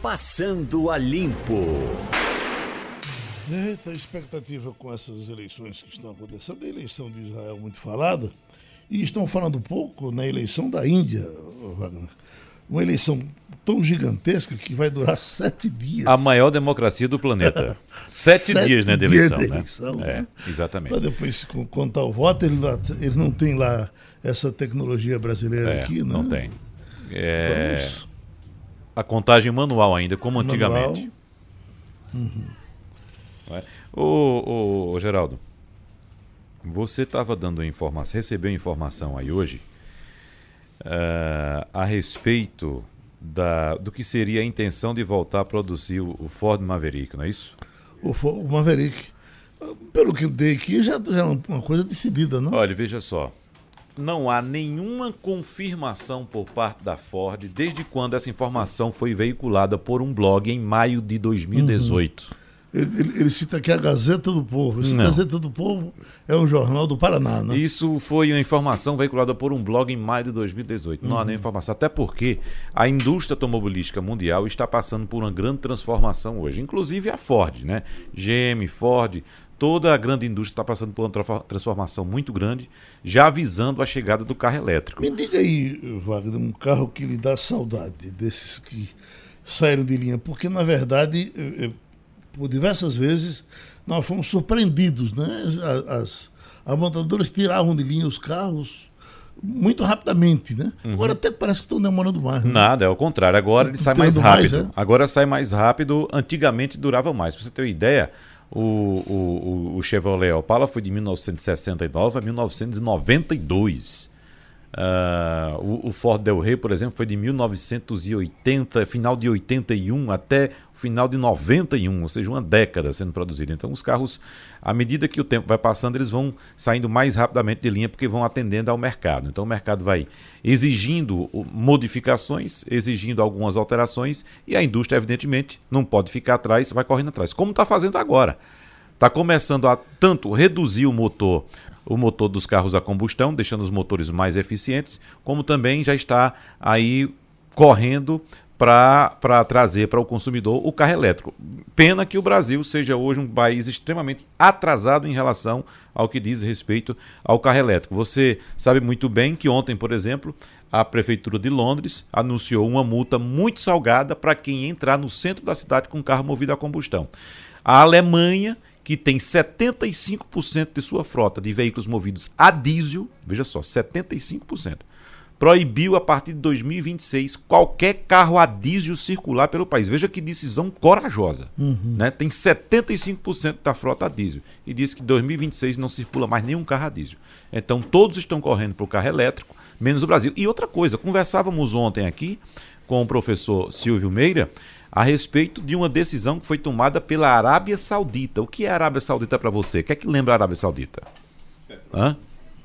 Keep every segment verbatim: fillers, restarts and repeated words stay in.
Passando a Limpo. Eita, a expectativa com essas eleições que estão acontecendo, a eleição de Israel muito falada, e estão falando pouco na eleição da Índia, Wagner. Uma eleição tão gigantesca que vai durar sete dias. A maior democracia do planeta. Sete, sete dias, né, de eleição, de né? eleição, É, né? exatamente. Para depois contar o voto, eles, eles não têm lá essa tecnologia brasileira É, aqui, né? não tem. É, Vamos... A contagem manual ainda, como antigamente. Uhum. É? Ô, ô, ô, Geraldo, você estava dando informação, recebeu informação aí hoje uh, a respeito da, do que seria a intenção de voltar a produzir o, o Ford Maverick, não é isso? O, o Maverick, pelo que eu dei aqui, já, já é uma coisa decidida, não? Olha, veja só. Não há nenhuma confirmação por parte da Ford desde quando essa informação foi veiculada por um blog em maio de dois mil e dezoito. Uhum. Ele, ele, ele cita aqui a Gazeta do Povo. Essa Não. Gazeta do Povo é um jornal do Paraná, né? Isso foi uma informação veiculada por um blog em maio de dois mil e dezoito. Não Uhum. há nem informação. Até porque a indústria automobilística mundial está passando por uma grande transformação hoje. Inclusive a Ford, né? G M, Ford, toda a grande indústria está passando por uma transformação muito grande, já avisando a chegada do carro elétrico. Me diga aí, Wagner, um carro que lhe dá saudade desses que saíram de linha. Porque, na verdade, eu, eu, por diversas vezes, nós fomos surpreendidos, né? As, as, as montadoras tiravam de linha os carros muito rapidamente, né? Uhum. Agora até parece que estão demorando mais. Né? Nada, é o contrário. Agora ele sai mais rápido. Mais, é? Agora sai mais rápido. Antigamente durava mais. Pra você ter uma ideia, o, o, o Chevrolet Opala foi de mil novecentos e sessenta e nove a mil novecentos e noventa e dois. Uh, o, o Ford Del Rey, por exemplo, foi de mil novecentos e oitenta, final de oitenta e um até o final de noventa e um, ou seja, uma década sendo produzido. Então os carros, à medida que o tempo vai passando, eles vão saindo mais rapidamente de linha porque vão atendendo ao mercado. Então o mercado vai exigindo modificações, exigindo algumas alterações e a indústria, evidentemente, não pode ficar atrás, vai correndo atrás, como está fazendo agora. Está começando a tanto reduzir o motor o motor dos carros a combustão, deixando os motores mais eficientes, como também já está aí correndo para trazer para o consumidor o carro elétrico. Pena que o Brasil seja hoje um país extremamente atrasado em relação ao que diz respeito ao carro elétrico. Você sabe muito bem que ontem, por exemplo, a Prefeitura de Londres anunciou uma multa muito salgada para quem entrar no centro da cidade com carro movido a combustão. A Alemanha, que tem setenta e cinco por cento de sua frota de veículos movidos a diesel, veja só, setenta e cinco por cento, proibiu a partir de dois mil e vinte e seis qualquer carro a diesel circular pelo país. Veja que decisão corajosa. Uhum. Né? Tem setenta e cinco por cento da frota a diesel e diz que em dois mil e vinte e seis não circula mais nenhum carro a diesel. Então todos estão correndo para o carro elétrico, menos o Brasil. E outra coisa, conversávamos ontem aqui com o professor Silvio Meira a respeito de uma decisão que foi tomada pela Arábia Saudita. O que é a Arábia Saudita para você? O que é que lembra a Arábia Saudita? Hã?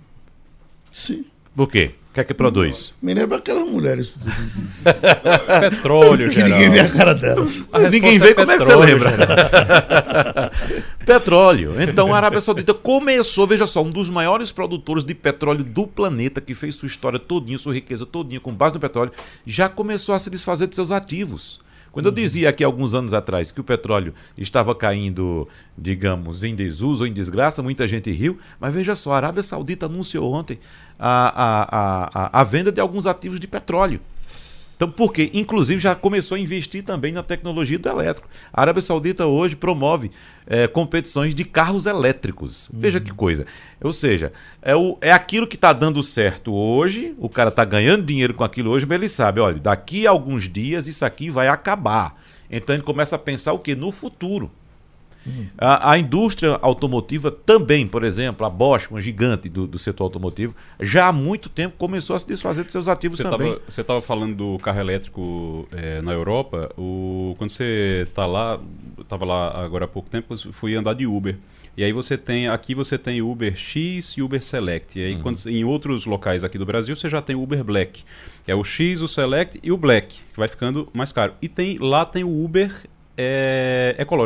Sim. Por quê? O que é que produz? Me lembra aquelas mulheres. Petróleo, que ninguém vê a cara delas. Ninguém vê, como é que você lembra? Petróleo. Então a Arábia Saudita começou, veja só, um dos maiores produtores de petróleo do planeta, que fez sua história todinha, sua riqueza todinha com base no petróleo, já começou a se desfazer de seus ativos. Quando eu dizia aqui alguns anos atrás que o petróleo estava caindo, digamos, em desuso ou em desgraça, muita gente riu, mas veja só, a Arábia Saudita anunciou ontem a, a, a, a venda de alguns ativos de petróleo. Então, por quê? Inclusive já começou a investir também na tecnologia do elétrico. A Arábia Saudita hoje promove é, competições de carros elétricos. Uhum. Veja que coisa. Ou seja, é, o, é aquilo que está dando certo hoje, o cara está ganhando dinheiro com aquilo hoje, mas ele sabe, olha, daqui a alguns dias isso aqui vai acabar. Então ele começa a pensar o quê? No futuro. Uhum. A, a indústria automotiva também, por exemplo, a Bosch, uma gigante do, do setor automotivo, já há muito tempo começou a se desfazer de seus ativos você também. Tava, você estava falando do carro elétrico é, na Europa. O, quando você está lá, estava lá agora há pouco tempo, eu fui andar de Uber. E aí você tem, aqui você tem Uber X e Uber Select. E aí uhum. quando, em outros locais aqui do Brasil você já tem o Uber Black. É o X, o Select e o Black, que vai ficando mais caro. E tem, lá tem o Uber é, ecológico.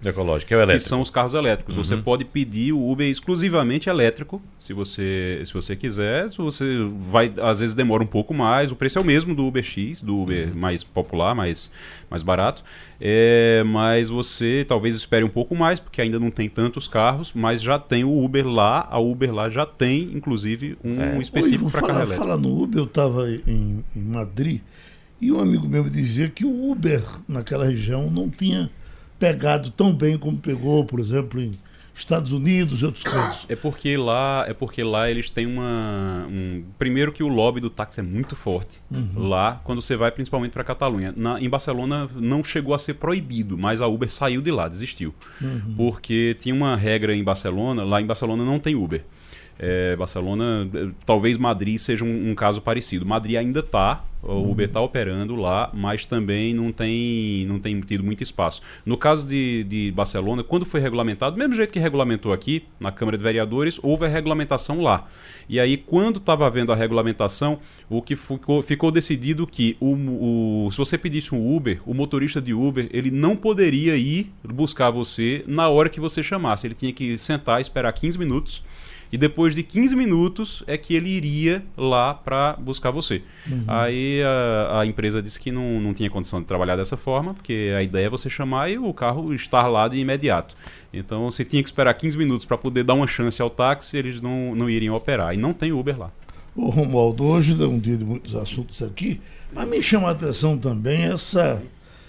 Ecológico, que é o elétrico. Que são os carros elétricos. Uhum. Você pode pedir o Uber exclusivamente elétrico, se você, se você quiser. Se você vai, às vezes demora um pouco mais. O preço é o mesmo do Uber X, do Uber uhum. mais popular, mais, mais barato. É, mas você talvez espere um pouco mais, porque ainda não tem tantos carros, mas já tem o Uber lá. A Uber lá já tem, inclusive, um é. específico para carro elétrico. Falar no Uber, eu estava em, em Madrid e um amigo meu me dizia que o Uber naquela região não tinha pegado tão bem como pegou, por exemplo, em Estados Unidos e outros cantos. É porque lá, é porque lá eles têm uma... Um, primeiro que o lobby do táxi é muito forte. Uhum. Lá, quando você vai principalmente para a Catalunha. Na, em Barcelona não chegou a ser proibido, mas a Uber saiu de lá, desistiu. Uhum. Porque tinha uma regra em Barcelona, lá em Barcelona não tem Uber. É, Barcelona, talvez Madrid seja um, um caso parecido. Madrid ainda está, o Uber está operando lá, mas também não tem, não tem tido muito espaço. No caso de, de Barcelona, quando foi regulamentado, do mesmo jeito que regulamentou aqui, na Câmara de Vereadores, houve a regulamentação lá. E aí, quando estava havendo a regulamentação, o que ficou, ficou decidido que o, o, se você pedisse um Uber, o motorista de Uber, ele não poderia ir buscar você na hora que você chamasse. Ele tinha que sentar e esperar quinze minutos. E depois de quinze minutos é que ele iria lá para buscar você. Uhum. Aí a, a empresa disse que não, não tinha condição de trabalhar dessa forma, porque a ideia é você chamar e o carro estar lá de imediato. Então você tinha que esperar quinze minutos para poder dar uma chance ao táxi, eles não, não iriam operar. E não tem Uber lá. Ô Romualdo, hoje é um dia de muitos assuntos aqui, mas me chama a atenção também essa,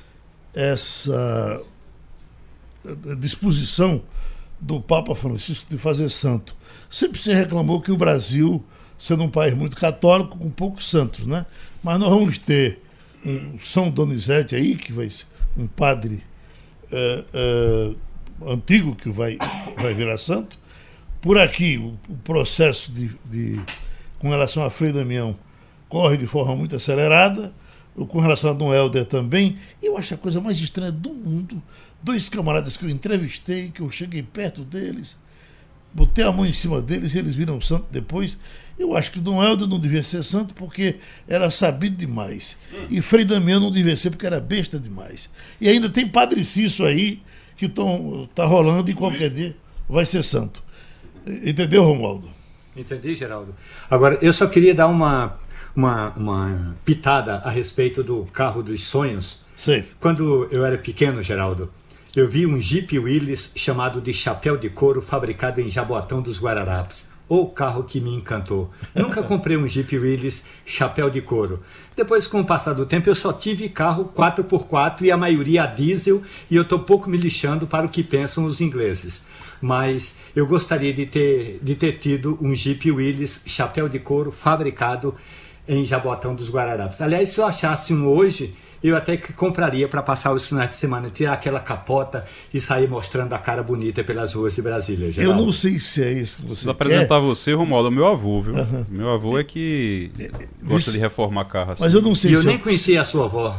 essa disposição do Papa Francisco de fazer santo. Sempre se reclamou que o Brasil, sendo um país muito católico, com poucos santos, né? Mas nós vamos ter um São Donizete aí, que vai ser um padre é, é, antigo que vai, vai virar santo. Por aqui, o, o processo de, de, com relação a Frei Damião corre de forma muito acelerada, com relação a Dom Helder também. Eu acho a coisa mais estranha do mundo. Dois camaradas que eu entrevistei, que eu cheguei perto deles, botei a mão em cima deles e eles viram santo depois. Eu acho que Dom Helder não devia ser santo porque era sabido demais. E Frei Damião não devia ser porque era besta demais. E ainda tem Padre Cício aí, que está rolando e qualquer dia vai ser santo. Entendeu, Romualdo? Entendi, Geraldo. Agora, eu só queria dar uma, uma, uma pitada a respeito do carro dos sonhos. Sei. Quando eu era pequeno, Geraldo, eu vi um Jeep Willys chamado de Chapéu de Couro, fabricado em Jaboatão dos Guararapes. O carro que me encantou. Nunca comprei um Jeep Willys Chapéu de Couro. Depois, com o passar do tempo, eu só tive carro quatro por quatro e a maioria a diesel, e eu estou pouco me lixando para o que pensam os ingleses. Mas eu gostaria de ter, de ter tido um Jeep Willys Chapéu de Couro fabricado em Jaboatão dos Guararapes. Aliás, se eu achasse um hoje, eu até que compraria para passar os finais de semana, tirar aquela capota e sair mostrando a cara bonita pelas ruas de Brasília. Geraldo. Eu não sei se é isso que você Preciso apresentar você, Romualdo, meu avô, viu? Uhum. Meu avô é que é, gosta de reformar carro assim. Mas eu não sei e se eu é... nem conhecia a sua avó.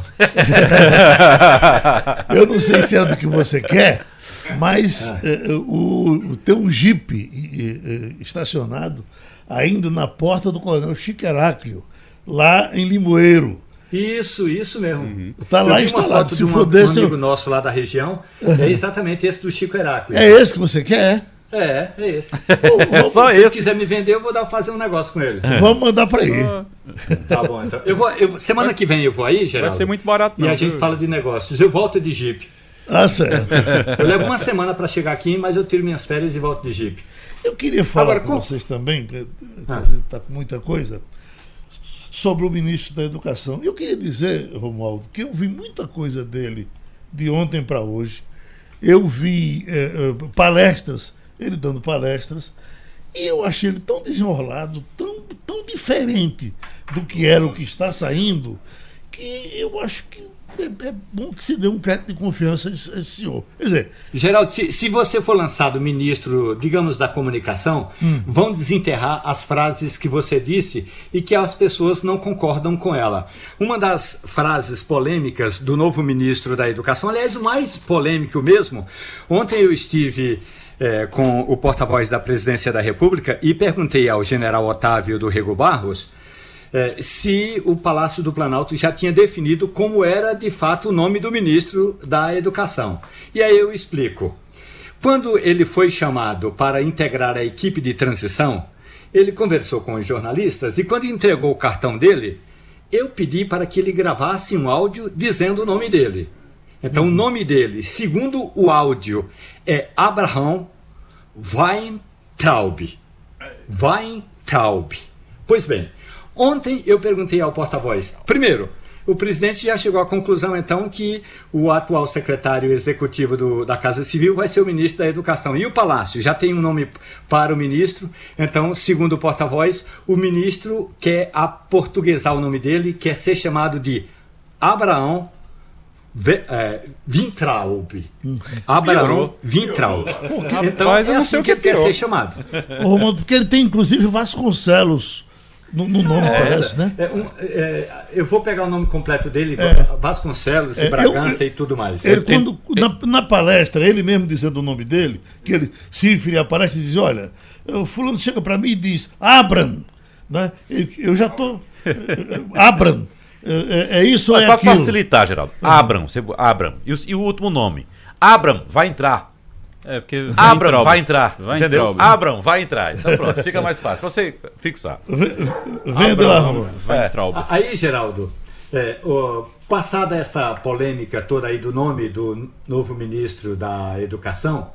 Eu não sei se é do que você quer, mas ah. é, o, o, tem um Jeep é, estacionado ainda na porta do Coronel Chico Heráclio, lá em Limoeiro. Isso, isso mesmo. Está uhum. lá instalado. Se for desse, um amigo eu... nosso lá da região, uhum. é exatamente esse do Chico Heráclito. É esse que você quer? É, é esse. Ô, Só se esse. Se quiser me vender, eu vou dar, fazer um negócio com ele. É. Vamos mandar para aí. Tá bom, então. Eu vou, eu, semana que vem eu vou aí, Geraldo. Vai ser muito barato, não. E a gente viu? fala de negócios. Eu volto de Jeep. Ah, certo. Eu levo uma semana para chegar aqui, mas eu tiro minhas férias e volto de Jeep. Eu queria falar Agora, com, com vocês também, porque ah. a gente está com muita coisa, sobre o ministro da Educação. Eu queria dizer, Romualdo, que eu vi muita coisa dele de ontem para hoje. Eu vi eh, palestras, ele dando palestras, e eu achei ele tão desenrolado, tão, tão diferente do que era o que está saindo, que eu acho que é, é bom que se dê um crédito de confiança a esse, a esse senhor. Quer dizer... Geraldo, se, se você for lançado ministro, digamos, da comunicação, hum. vão desenterrar as frases que você disse e que as pessoas não concordam com ela. Uma das frases polêmicas do novo ministro da Educação, aliás, o mais polêmico mesmo, ontem eu estive... É, com o porta-voz da Presidência da República e perguntei ao general Otávio do Rego Barros é, se o Palácio do Planalto já tinha definido como era de fato o nome do ministro da Educação. E aí eu explico. Quando ele foi chamado para integrar a equipe de transição, ele conversou com os jornalistas e quando entregou o cartão dele, eu pedi para que ele gravasse um áudio dizendo o nome dele. Então, uhum. o nome dele, segundo o áudio, é Abraham Weintraub. Weintraub. Pois bem, ontem eu perguntei ao porta-voz. Primeiro, o presidente já chegou à conclusão, então, que o atual secretário executivo do, da Casa Civil vai ser o ministro da Educação. E o Palácio já tem um nome para o ministro. Então, segundo o porta-voz, o ministro quer aportuguesar o nome dele, quer ser chamado de Abraham Weintraub. Abraham Weintraub. Então, Rapaz, é assim que ele quer ser chamado. Ô, Romualdo, porque ele tem, inclusive, Vasconcelos no, no nome, é, parece, né? É, um, é, eu vou pegar o nome completo dele, É. Vasconcelos, É, Bragança eu- e tudo mais. Ele, quando, na, na palestra, ele mesmo dizendo o nome dele, que ele se referia à palestra e diz, olha, o fulano chega para mim e diz, Abram, né? Eu, eu já estou... Abram, é, é isso ou é Para aquilo? facilitar, Geraldo. Abram, você- Abram. E o, e o último nome. Abram, vai entrar. É, porque Abram, Weintraub. vai entrar. Entendeu? Weintraub. Abram, vai entrar. Então pronto, fica mais fácil. Pra você fixar. Vendo a rua. Weintraub. A- Aí, Geraldo, é, ó, passada essa polêmica toda aí do nome do novo ministro da Educação,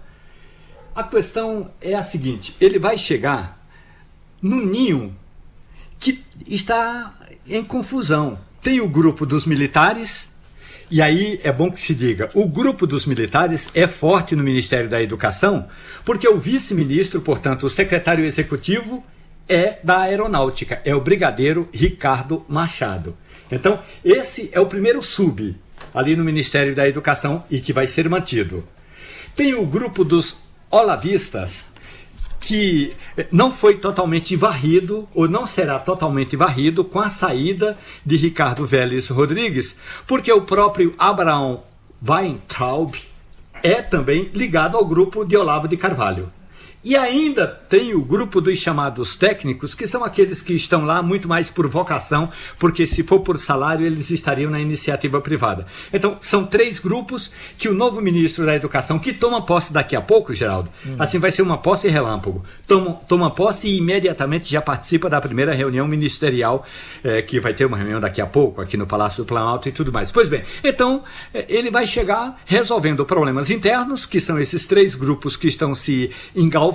a questão é a seguinte, ele vai chegar no ninho que está em confusão. Tem o grupo dos militares, e aí é bom que se diga, o grupo dos militares é forte no Ministério da Educação, porque o vice-ministro, portanto, o secretário executivo, é da Aeronáutica, é o brigadeiro Ricardo Machado. Então, esse é o primeiro sub ali no Ministério da Educação e que vai ser mantido. Tem o grupo dos olavistas, que não foi totalmente varrido, ou não será totalmente varrido, com a saída de Ricardo Vélez Rodrigues, porque o próprio Abraham Weintraub é também ligado ao grupo de Olavo de Carvalho. E ainda tem o grupo dos chamados técnicos, que são aqueles que estão lá muito mais por vocação, porque se for por salário, eles estariam na iniciativa privada. Então, são três grupos que o novo ministro da Educação, que toma posse daqui a pouco, Geraldo, hum. assim vai ser uma posse relâmpago, toma, toma posse e imediatamente já participa da primeira reunião ministerial, eh, que vai ter uma reunião daqui a pouco, aqui no Palácio do Planalto e tudo mais. Pois bem, então, eh, ele vai chegar resolvendo problemas internos, que são esses três grupos que estão se engalfinhando,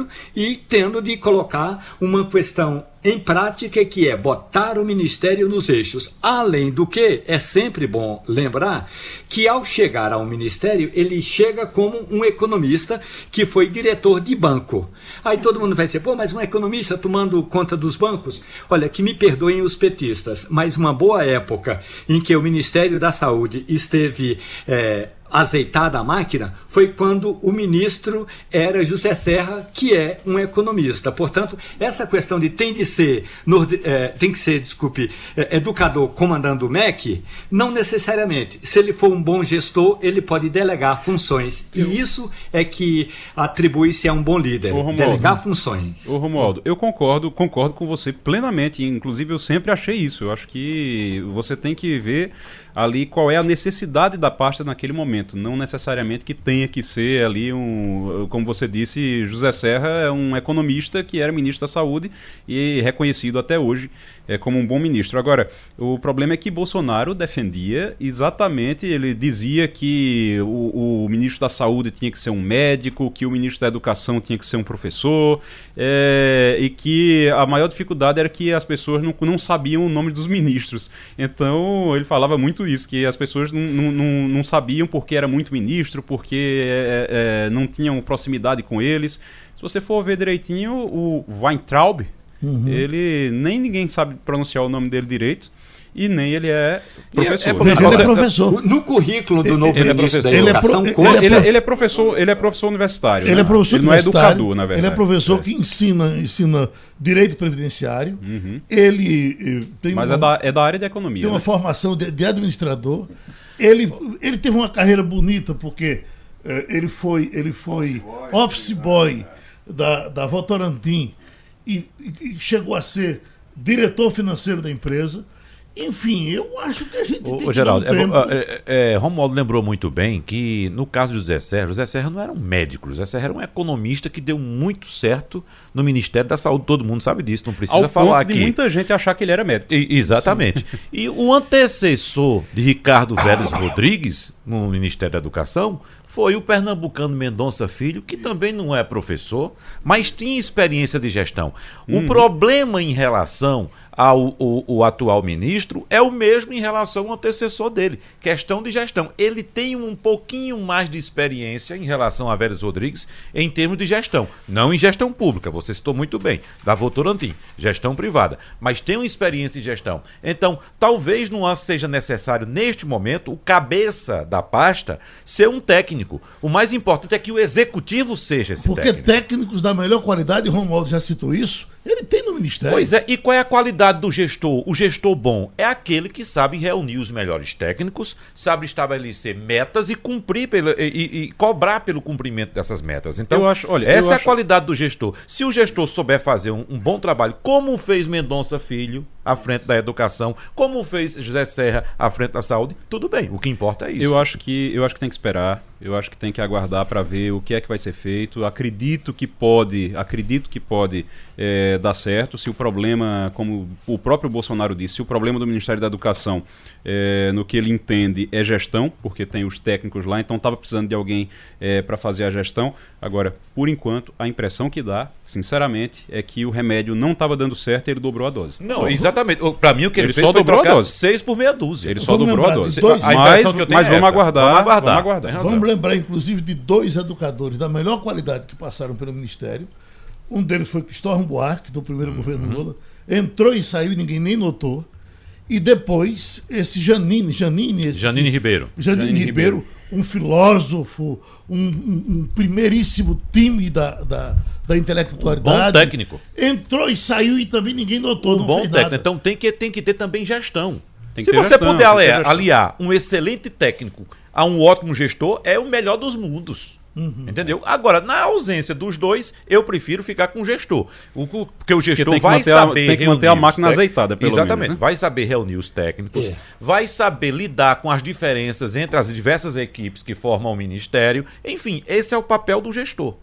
e tendo de colocar uma questão em prática, que é botar o Ministério nos eixos. Além do que, é sempre bom lembrar que ao chegar ao Ministério, ele chega como um economista que foi diretor de banco. Aí todo mundo vai dizer, pô, mas um economista tomando conta dos bancos? Olha, que me perdoem os petistas, mas uma boa época em que o Ministério da Saúde esteve... É, azeitada a máquina, foi quando o ministro era José Serra, que é um economista. Portanto, essa questão de tem de ser, é, tem que ser, desculpe, é, educador comandando o M E C, não necessariamente. Se ele for um bom gestor, ele pode delegar funções. E eu... isso é que atribui-se a um bom líder, Ô, Romualdo, delegar funções. Ô, Romualdo, eu concordo, concordo com você plenamente. Inclusive, eu sempre achei isso. Eu acho que você tem que ver ali qual é a necessidade da pasta naquele momento, não necessariamente que tenha que ser ali um, como você disse, José Serra é um economista que era ministro da Saúde e reconhecido até hoje é, como um bom ministro. Agora, o problema é que Bolsonaro defendia exatamente, ele dizia que o, o ministro da Saúde tinha que ser um médico, que o ministro da Educação tinha que ser um professor, é, e que a maior dificuldade era que as pessoas não, não sabiam o nome dos ministros. Então, ele falava muito isso, que as pessoas não, não, não sabiam porque era muito ministro, porque é, é, não tinham proximidade com eles. Se você for ver direitinho, o Weintraub, uhum. ele nem ninguém sabe pronunciar o nome dele direito, e nem ele é professor. É, é, ele é professor. No currículo do novo ele ministro é da Educação, ele é, pro, ele, ele, é, ele é professor, ele é professor universitário. Ele né? é professor ele não é educador, na verdade. Ele é professor é. que ensina, ensina direito previdenciário. Uhum. Ele tem Mas uma, é, da, é da área de economia. Tem né? uma formação de, de administrador. Ele, ele teve uma carreira bonita porque eh, ele foi, ele foi office boy da, da Votorantim e, e chegou a ser diretor financeiro da empresa. Enfim, eu acho que a gente ô, tem ô, que Geraldo, dar um tempo. É, é, é, Romualdo lembrou muito bem que no caso do José Serra, José Serra não era um médico, José Serra era um economista que deu muito certo no Ministério da Saúde, todo mundo sabe disso, não precisa Ao falar ponto de aqui. muita gente achar que ele era médico. E, exatamente. E o antecessor de Ricardo Vélez Rodrigues no Ministério da Educação foi o pernambucano Mendonça Filho, que também não é professor, mas tinha experiência de gestão. O Uhum. problema em relação ao o, o atual ministro é o mesmo em relação ao antecessor dele, questão de gestão. Ele tem um pouquinho mais de experiência em relação a Vélez Rodrigues em termos de gestão, não em gestão pública, você citou muito bem, da Votorantim, gestão privada, mas tem uma experiência em gestão. Então, talvez não seja necessário, neste momento, o cabeça da pasta ser um técnico. O mais importante é que o executivo seja esse Porque técnico. técnicos da melhor qualidade, Romualdo já citou isso, ele tem no Ministério. Pois é, e qual é a qualidade do gestor? O gestor bom é aquele que sabe reunir os melhores técnicos, sabe estabelecer metas e cumprir pelo, e, e- e cobrar pelo cumprimento dessas metas. Então, Eu acho- olha, essa eu é a acho- qualidade do gestor. Se o gestor souber fazer um, um bom trabalho, como fez Mendonça Filho à frente da educação, como fez José Serra à frente da saúde, tudo bem. O que importa é isso. Eu acho que eu acho que tem que esperar. Eu acho que tem que aguardar para ver o que é que vai ser feito. Acredito que pode, acredito que pode é, dar certo. Se o problema, como o próprio Bolsonaro disse, se o problema do Ministério da Educação, é, no que ele entende, é gestão, porque tem os técnicos lá, então estava precisando de alguém é, para fazer a gestão. Agora, por enquanto, a impressão que dá, sinceramente, é que o remédio não estava dando certo e ele dobrou a dose. Não, exatamente. Para mim, o que ele, Ele fez só foi dobrou a trocar dose. seis por meia dúzia. Ele só Vamos dobrou a lembrar dose. de dois- A Mas, impressão que eu tenho mas é vamos essa. aguardar. Vamos aguardar. Vamos aguardar. Tem razão. Vamos lembrar, inclusive, de dois educadores da melhor qualidade que passaram pelo Ministério. Um deles foi Cristóvão Buarque, do primeiro Uhum. governo Lula. Entrou e saiu e ninguém nem notou. E depois, esse Janine, Janine, esse Janine Ribeiro. Janine, Janine Ribeiro, Ribeiro. um filósofo, um, um- um primeiríssimo time da, da, da intelectualidade. Bom técnico. Entrou e saiu e também ninguém notou. Um não bom fez técnico. nada. Então tem que, tem que ter também gestão. Tem Se que ter você gestão, puder tem que ter aliar, gestão. aliar um excelente técnico a um ótimo gestor, é o melhor dos mundos. Uhum. Entendeu? Agora, na ausência dos dois, eu prefiro ficar com o gestor. O, o- porque o gestor tem que vai manter a- saber tem que manter a reunir os máquina tec- azeitada, pelo Exatamente. menos, né? Vai saber reunir os técnicos, É. vai saber lidar com as diferenças entre as diversas equipes que formam o ministério. Enfim, esse é o papel do gestor.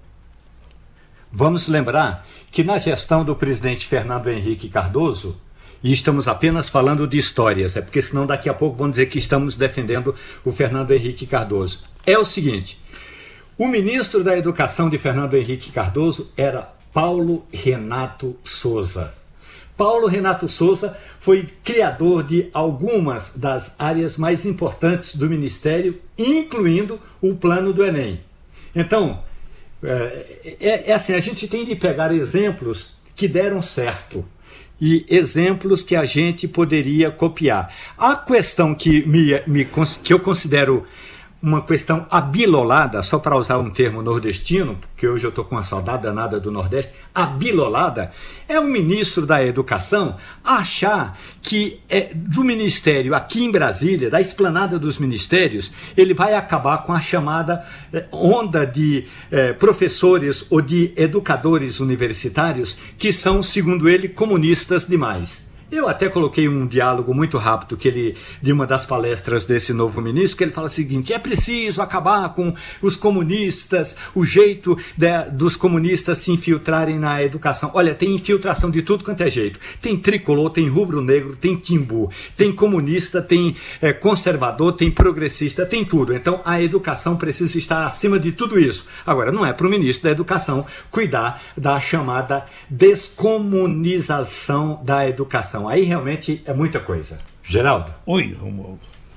Vamos lembrar que na gestão do presidente Fernando Henrique Cardoso, e estamos apenas falando de histórias, é porque senão daqui a pouco vão dizer que estamos defendendo o Fernando Henrique Cardoso. É o seguinte, o ministro da Educação de Fernando Henrique Cardoso era Paulo Renato Souza. Paulo Renato Souza foi criador de algumas das áreas mais importantes do Ministério, incluindo o plano do Enem. Então, é, é, é assim, a gente tem de pegar exemplos que deram certo e exemplos que a gente poderia copiar. A questão que, me, me, que eu considero uma questão abilolada, só para usar um termo nordestino, porque hoje eu estou com uma saudade danada do Nordeste, abilolada, é o ministro da Educação achar que é, do Ministério aqui em Brasília, da esplanada dos ministérios, ele vai acabar com a chamada é, onda de é, professores ou de educadores universitários que são, segundo ele, comunistas demais. Eu até coloquei um diálogo muito rápido que ele, de uma das palestras desse novo ministro, que ele fala o seguinte: é preciso acabar com os comunistas, o jeito de, dos comunistas se infiltrarem na educação. Olha, tem infiltração de tudo quanto é jeito. Tem tricolor, tem rubro-negro, tem timbu, tem comunista, tem é, conservador, tem progressista, tem tudo. Então a educação precisa estar acima de tudo isso. Agora, não é para o ministro da Educação cuidar da chamada descomunização da educação. Aí realmente é muita coisa. Geraldo? Oi, Romualdo.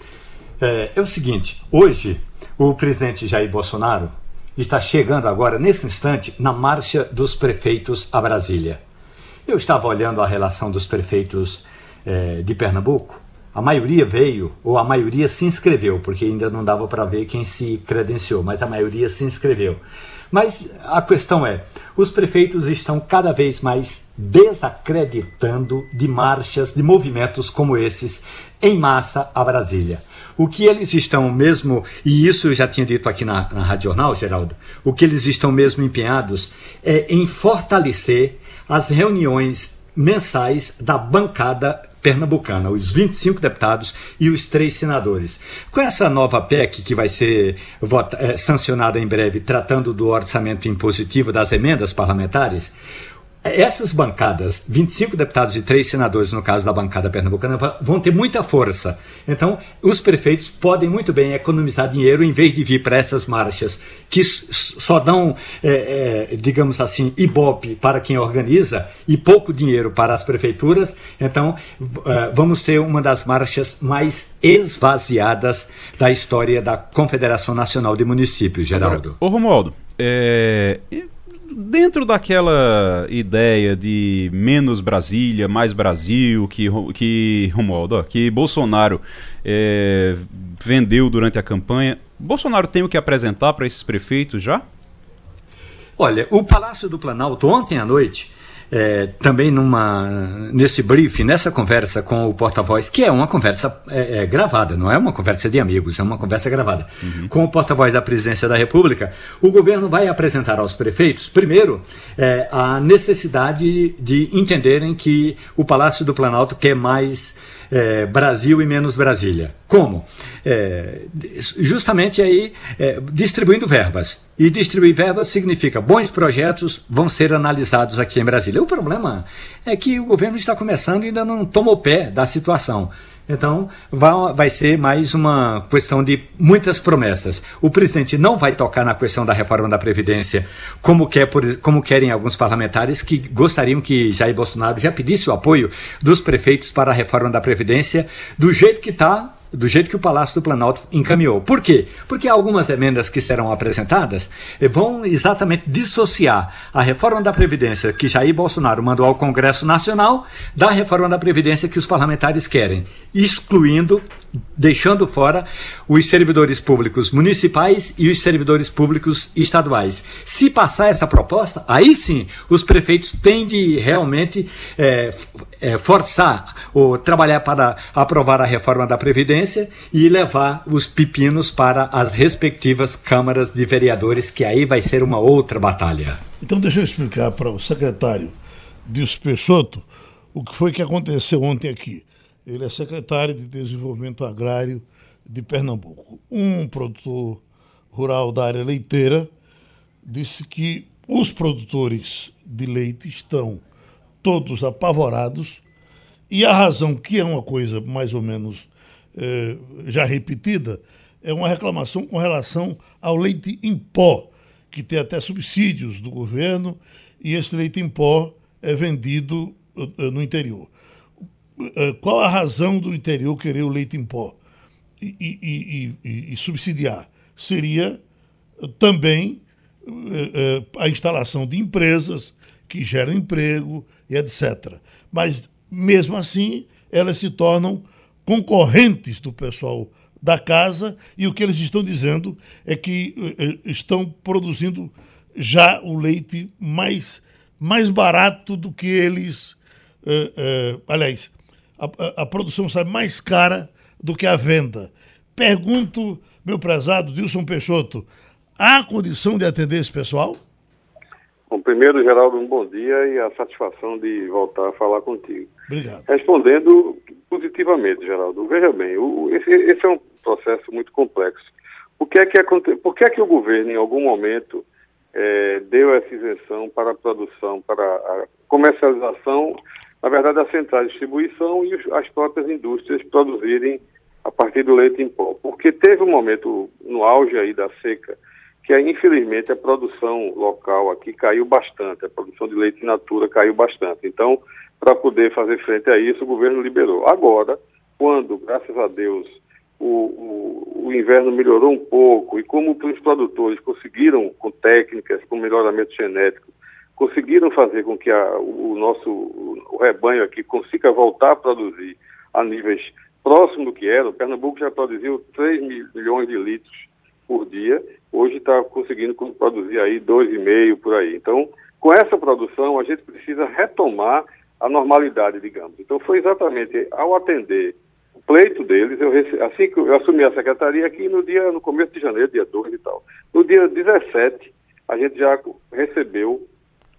É, é o seguinte, hoje o presidente Jair Bolsonaro está chegando agora, nesse instante, na marcha dos prefeitos a Brasília. Eu estava olhando a relação dos prefeitos é, de Pernambuco. A maioria veio, ou a maioria se inscreveu, porque ainda não dava para ver quem se credenciou, mas a maioria se inscreveu. Mas a questão é, os prefeitos estão cada vez mais desacreditando de marchas, de movimentos como esses, em massa a Brasília. O que eles estão mesmo, e isso eu já tinha dito aqui na, na Rádio Jornal, Geraldo, o que eles estão mesmo empenhados é em fortalecer as reuniões mensais da bancada pernambucana, os vinte e cinco deputados e os três senadores. Com essa nova P E C que vai ser vota, é, sancionada em breve, tratando do orçamento impositivo das emendas parlamentares, essas bancadas, vinte e cinco deputados e três senadores, no caso da bancada pernambucana, vão ter muita força. Então, os prefeitos podem muito bem economizar dinheiro em vez de vir para essas marchas que só dão, é, é, digamos assim, ibope para quem organiza e pouco dinheiro para as prefeituras. Então, é, vamos ter uma das marchas mais esvaziadas da história da Confederação Nacional de Municípios, Geraldo. Agora, ô Romualdo, é... dentro daquela ideia de menos Brasília, mais Brasil, que, que Romualdo, ó, que Bolsonaro é, vendeu durante a campanha, Bolsonaro tem o que apresentar para esses prefeitos já? Olha, o Palácio do Planalto, ontem à noite, é, também numa, nesse briefing, nessa conversa com o porta-voz, que é uma conversa é, é, gravada, não é uma conversa de amigos, é uma conversa gravada, uhum. com o porta-voz da Presidência da República, o governo vai apresentar aos prefeitos, primeiro, é, a necessidade de entenderem que o Palácio do Planalto quer mais é, Brasil e menos Brasília. Como? É, justamente aí é, distribuindo verbas. E distribuir verbas significa bons projetos vão ser analisados aqui em Brasília. O problema é que o governo está começando e ainda não tomou pé da situação. Então, vai, vai ser mais uma questão de muitas promessas. O presidente não vai tocar na questão da reforma da Previdência, como, quer, por, como querem alguns parlamentares que gostariam que Jair Bolsonaro já pedisse o apoio dos prefeitos para a reforma da Previdência, do jeito que está, do jeito que o Palácio do Planalto encaminhou. Por quê? Porque algumas emendas que serão apresentadas vão exatamente dissociar a reforma da Previdência que Jair Bolsonaro mandou ao Congresso Nacional da reforma da Previdência que os parlamentares querem, excluindo, deixando fora os servidores públicos municipais e os servidores públicos estaduais. Se passar essa proposta, aí sim, os prefeitos têm de realmente é, é, forçar ou trabalhar para aprovar a reforma da Previdência e levar os pepinos para as respectivas câmaras de vereadores, que aí vai ser uma outra batalha. Então deixa eu explicar para o secretário Dilson Peixoto o que foi que aconteceu ontem aqui. Ele é secretário de Desenvolvimento Agrário de Pernambuco. Um produtor rural da área leiteira disse que os produtores de leite estão todos apavorados e a razão, que é uma coisa mais ou menos eh, já repetida, é uma reclamação com relação ao leite em pó, que tem até subsídios do governo, e esse leite em pó é vendido uh, no interior. Uh, qual a razão do interior querer o leite em pó e, e, e, e subsidiar? Seria uh, também uh, uh, a instalação de empresas que geram emprego e etcétera. Mas, mesmo assim, elas se tornam concorrentes do pessoal da casa, e o que eles estão dizendo é que uh, estão produzindo já o leite mais, mais barato do que eles... Uh, uh, aliás, a, a, a produção sai mais cara do que a venda. Pergunto, meu prezado Dilson Peixoto, há condição de atender esse pessoal? Bom, primeiro, Geraldo, um bom dia e a satisfação de voltar a falar contigo. Obrigado. Respondendo positivamente, Geraldo, veja bem, o, esse, esse é um processo muito complexo. Por que é que, aconte... Por que, é que o governo, em algum momento, é, deu essa isenção para a produção, para a comercialização, na verdade, a central de distribuição e as próprias indústrias produzirem a partir do leite em pó? Porque teve um momento, no auge aí da seca, que infelizmente a produção local aqui caiu bastante, a produção de leite in natura caiu bastante. Então, para poder fazer frente a isso, o governo liberou. Agora, quando, graças a Deus, o, o, o inverno melhorou um pouco e como os produtores conseguiram, com técnicas, com melhoramento genético, conseguiram fazer com que a, o nosso o rebanho aqui consiga voltar a produzir a níveis próximos do que era. O Pernambuco já produziu três milhões de litros por dia, hoje está conseguindo produzir aí dois e meio por aí. Então, com essa produção, a gente precisa retomar a normalidade, digamos. Então, foi exatamente ao atender o pleito deles, eu rece... assim que eu assumi a secretaria aqui no dia, no começo de janeiro, dia dois e tal. No dia dezessete, a gente já recebeu,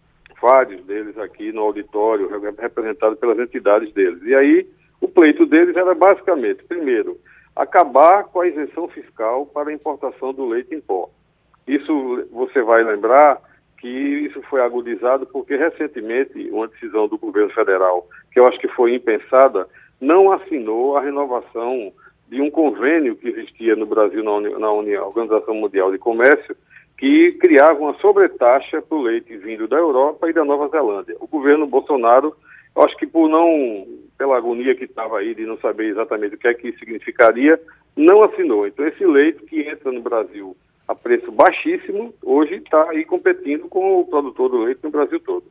vários deles aqui no auditório, representados pelas entidades deles. E aí, o pleito deles era basicamente, primeiro, acabar com a isenção fiscal para a importação do leite em pó. Isso, você vai lembrar que isso foi agudizado porque, recentemente, uma decisão do governo federal, que eu acho que foi impensada, não assinou a renovação de um convênio que existia no Brasil, na, Uni, na Uni, Organização Mundial de Comércio, que criava uma sobretaxa para o leite vindo da Europa e da Nova Zelândia. O governo Bolsonaro, eu acho que por não, pela agonia que estava aí de não saber exatamente o que é que isso significaria, não assinou. Então, esse leite que entra no Brasil a preço baixíssimo, hoje está aí competindo com o produtor do leite no Brasil todo.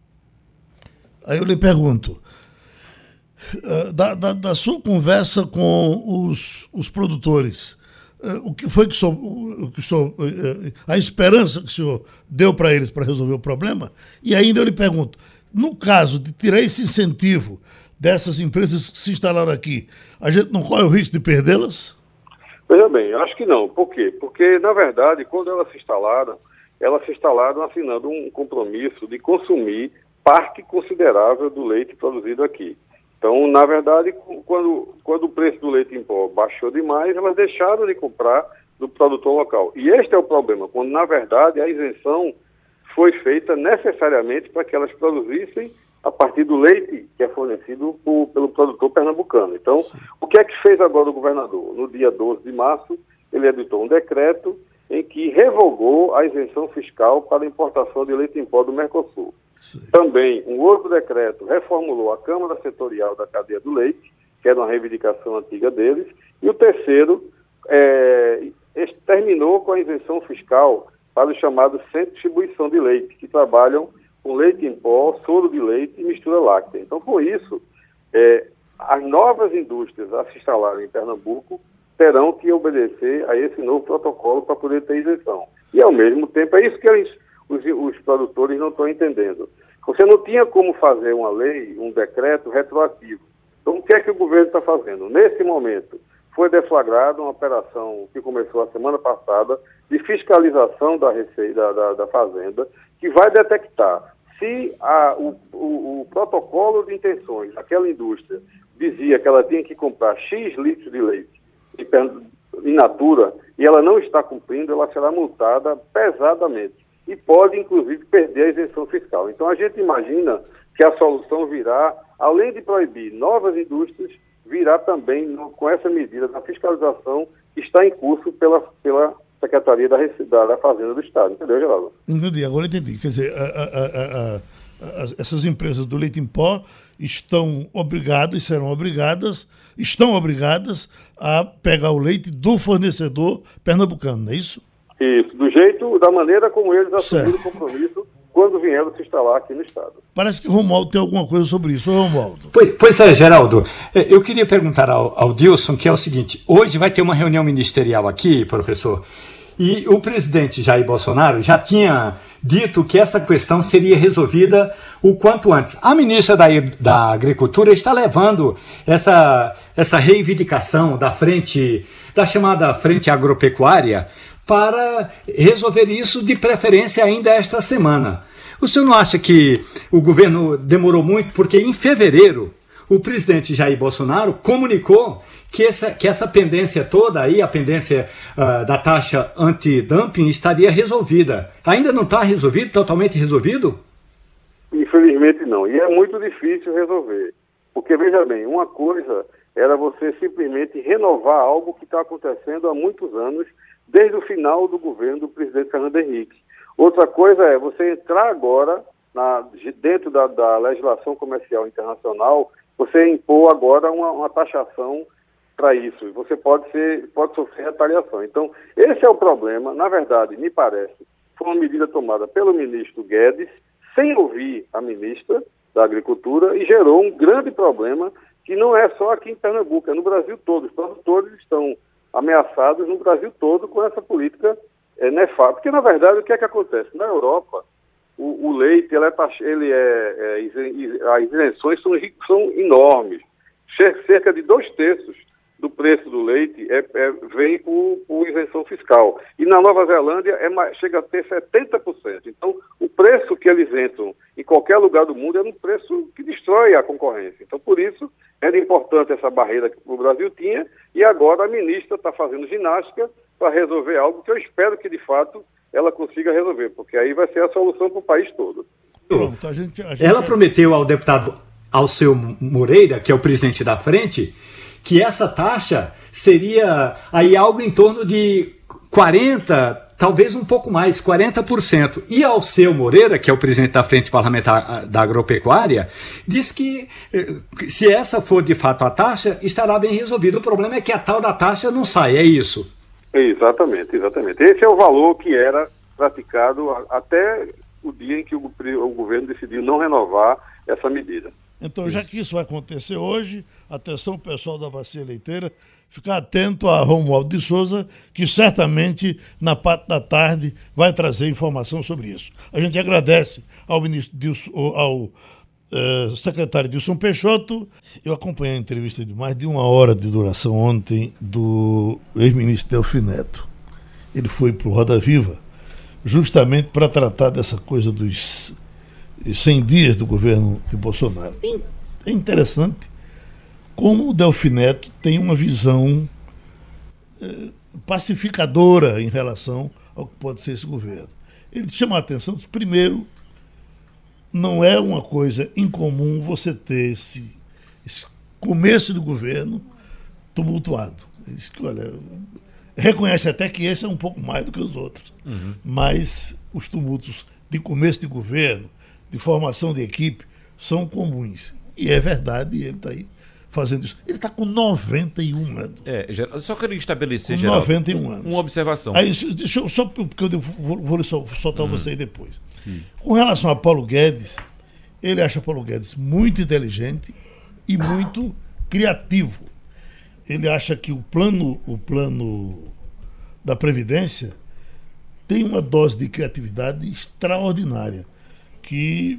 Aí eu lhe pergunto, da, da, da sua conversa com os, os produtores, o que foi que o senhor, o que o senhor, a esperança que o senhor deu para eles para resolver o problema? E ainda eu lhe pergunto, no caso de tirar esse incentivo dessas empresas que se instalaram aqui, a gente não corre o risco de perdê-las? Veja bem, acho que não. Por quê? Porque, na verdade, quando elas se instalaram, elas se instalaram assinando um compromisso de consumir parte considerável do leite produzido aqui. Então, na verdade, quando, quando o preço do leite em pó baixou demais, elas deixaram de comprar do produtor local. E este é o problema, quando, na verdade, a isenção foi feita necessariamente para que elas produzissem a partir do leite que é fornecido por, pelo produtor pernambucano. Então, o que é que fez agora o governador? No dia doze de março, ele editou um decreto em que revogou a isenção fiscal para a importação de leite em pó do Mercosul. Sim. Também, um outro decreto reformulou a Câmara Setorial da Cadeia do Leite, que era uma reivindicação antiga deles, e o terceiro é, terminou com a isenção fiscal para os chamados centros de distribuição de leite, que trabalham com leite em pó, soro de leite e mistura láctea. Então, por isso, é, as novas indústrias a se instalarem em Pernambuco terão que obedecer a esse novo protocolo para poder ter isenção. E, ao mesmo tempo, é isso que eles, os, os produtores não estão entendendo. Você não tinha como fazer uma lei, um decreto retroativo. Então, o que é que o governo está fazendo? Nesse momento, foi deflagrada uma operação que começou a semana passada de fiscalização da Receita, da, da, da Fazenda, que vai detectar se a, o, o, o protocolo de intenções daquela indústria dizia que ela tinha que comprar X litros de leite in natura e ela não está cumprindo, ela será multada pesadamente e pode, inclusive, perder a isenção fiscal. Então, a gente imagina que a solução virá, além de proibir novas indústrias, virá também no, com essa medida da fiscalização que está em curso pela, pela Secretaria da, da, da Fazenda do Estado. Entendeu, Geraldo? Entendi, agora entendi. Quer dizer, a, a, a, a, essas empresas do leite em pó estão obrigadas, serão obrigadas, estão obrigadas a pegar o leite do fornecedor pernambucano, não é isso? Isso, do jeito, da maneira como eles assumiram o compromisso quando vieram se instalar aqui no Estado. Parece que o Romualdo tem alguma coisa sobre isso, Romualdo. Pois, pois é, Geraldo. Eu queria perguntar ao, ao Dilson, que é o seguinte, hoje vai ter uma reunião ministerial aqui, professor, e o presidente Jair Bolsonaro já tinha dito que essa questão seria resolvida o quanto antes. A ministra da, da Agricultura está levando essa, essa reivindicação da frente, da chamada Frente Agropecuária, para resolver isso de preferência ainda esta semana. O senhor não acha que o governo demorou muito? Porque em fevereiro o presidente Jair Bolsonaro comunicou que essa, que essa pendência toda aí, a pendência uh, da taxa antidumping, estaria resolvida. Ainda não está resolvido, totalmente resolvido? Infelizmente não. E é muito difícil resolver. Porque, veja bem, uma coisa era você simplesmente renovar algo que está acontecendo há muitos anos, desde o final do governo do presidente Fernando Henrique. Outra coisa é você entrar agora, na, dentro da, da legislação comercial internacional, você impor agora uma, uma taxação para isso. E você pode, ser, pode sofrer retaliação. Então, esse é o problema. Na verdade, me parece, foi uma medida tomada pelo ministro Guedes, sem ouvir a ministra da Agricultura, e gerou um grande problema que não é só aqui em Pernambuco, é no Brasil todo. Os produtores estão ameaçados no Brasil todo com essa política é, nefasta. Porque, na verdade, o que é que acontece? Na Europa, o, o leite, ele é, ele é, é, as isenções são, são enormes. Cerca de dois terços do preço do leite é, é, vem por, por isenção fiscal. E na Nova Zelândia é, chega a ter setenta por cento. Então, o preço que eles entram em qualquer lugar do mundo, é um preço que destrói a concorrência. Então, por isso, era importante essa barreira que o Brasil tinha, e agora a ministra está fazendo ginástica para resolver algo que eu espero que, de fato, ela consiga resolver, porque aí vai ser a solução para o país todo. Pronto, a gente, a gente... Ela prometeu ao deputado Alceu Moreira, que é o presidente da frente, que essa taxa seria aí algo em torno de quarenta por cento, talvez um pouco mais, quarenta por cento. E Alceu Moreira, que é o presidente da Frente Parlamentar da Agropecuária, diz que se essa for de fato a taxa, estará bem resolvido. O problema é que a tal da taxa não sai, é isso? Exatamente, exatamente. Esse é o valor que era praticado até o dia em que o, o governo decidiu não renovar essa medida. Então, já que isso vai acontecer hoje, atenção pessoal da Bacia Leiteira, ficar atento a Romualdo de Souza, que certamente na parte da tarde vai trazer informação sobre isso. A gente agradece ao ministro Dilson, ao uh, secretário Dilson Peixoto. Eu acompanhei a entrevista de mais de uma hora de duração ontem do ex-ministro Delfim Neto. Ele foi para o Roda Viva justamente para tratar dessa coisa dos cem dias do governo de Bolsonaro. É interessante como o Delfim Neto tem uma visão eh, pacificadora em relação ao que pode ser esse governo. Ele chama a atenção, primeiro, não é uma coisa incomum você ter esse, esse começo do governo tumultuado. Ele diz que, olha, reconhece até que esse é um pouco mais do que os outros, uhum. Mas os tumultos de começo de governo, de formação de equipe, são comuns. E é verdade, e ele está aí fazendo isso. Ele está com noventa e um anos. É, só queria estabelecer, com Geraldo, noventa e um anos. Uma observação. Aí, deixa eu, só porque eu vou, vou soltar hum. você aí depois. Hum. Com relação a Paulo Guedes, ele acha Paulo Guedes muito inteligente e muito criativo. Ele acha que o plano, o plano da Previdência tem uma dose de criatividade extraordinária. Que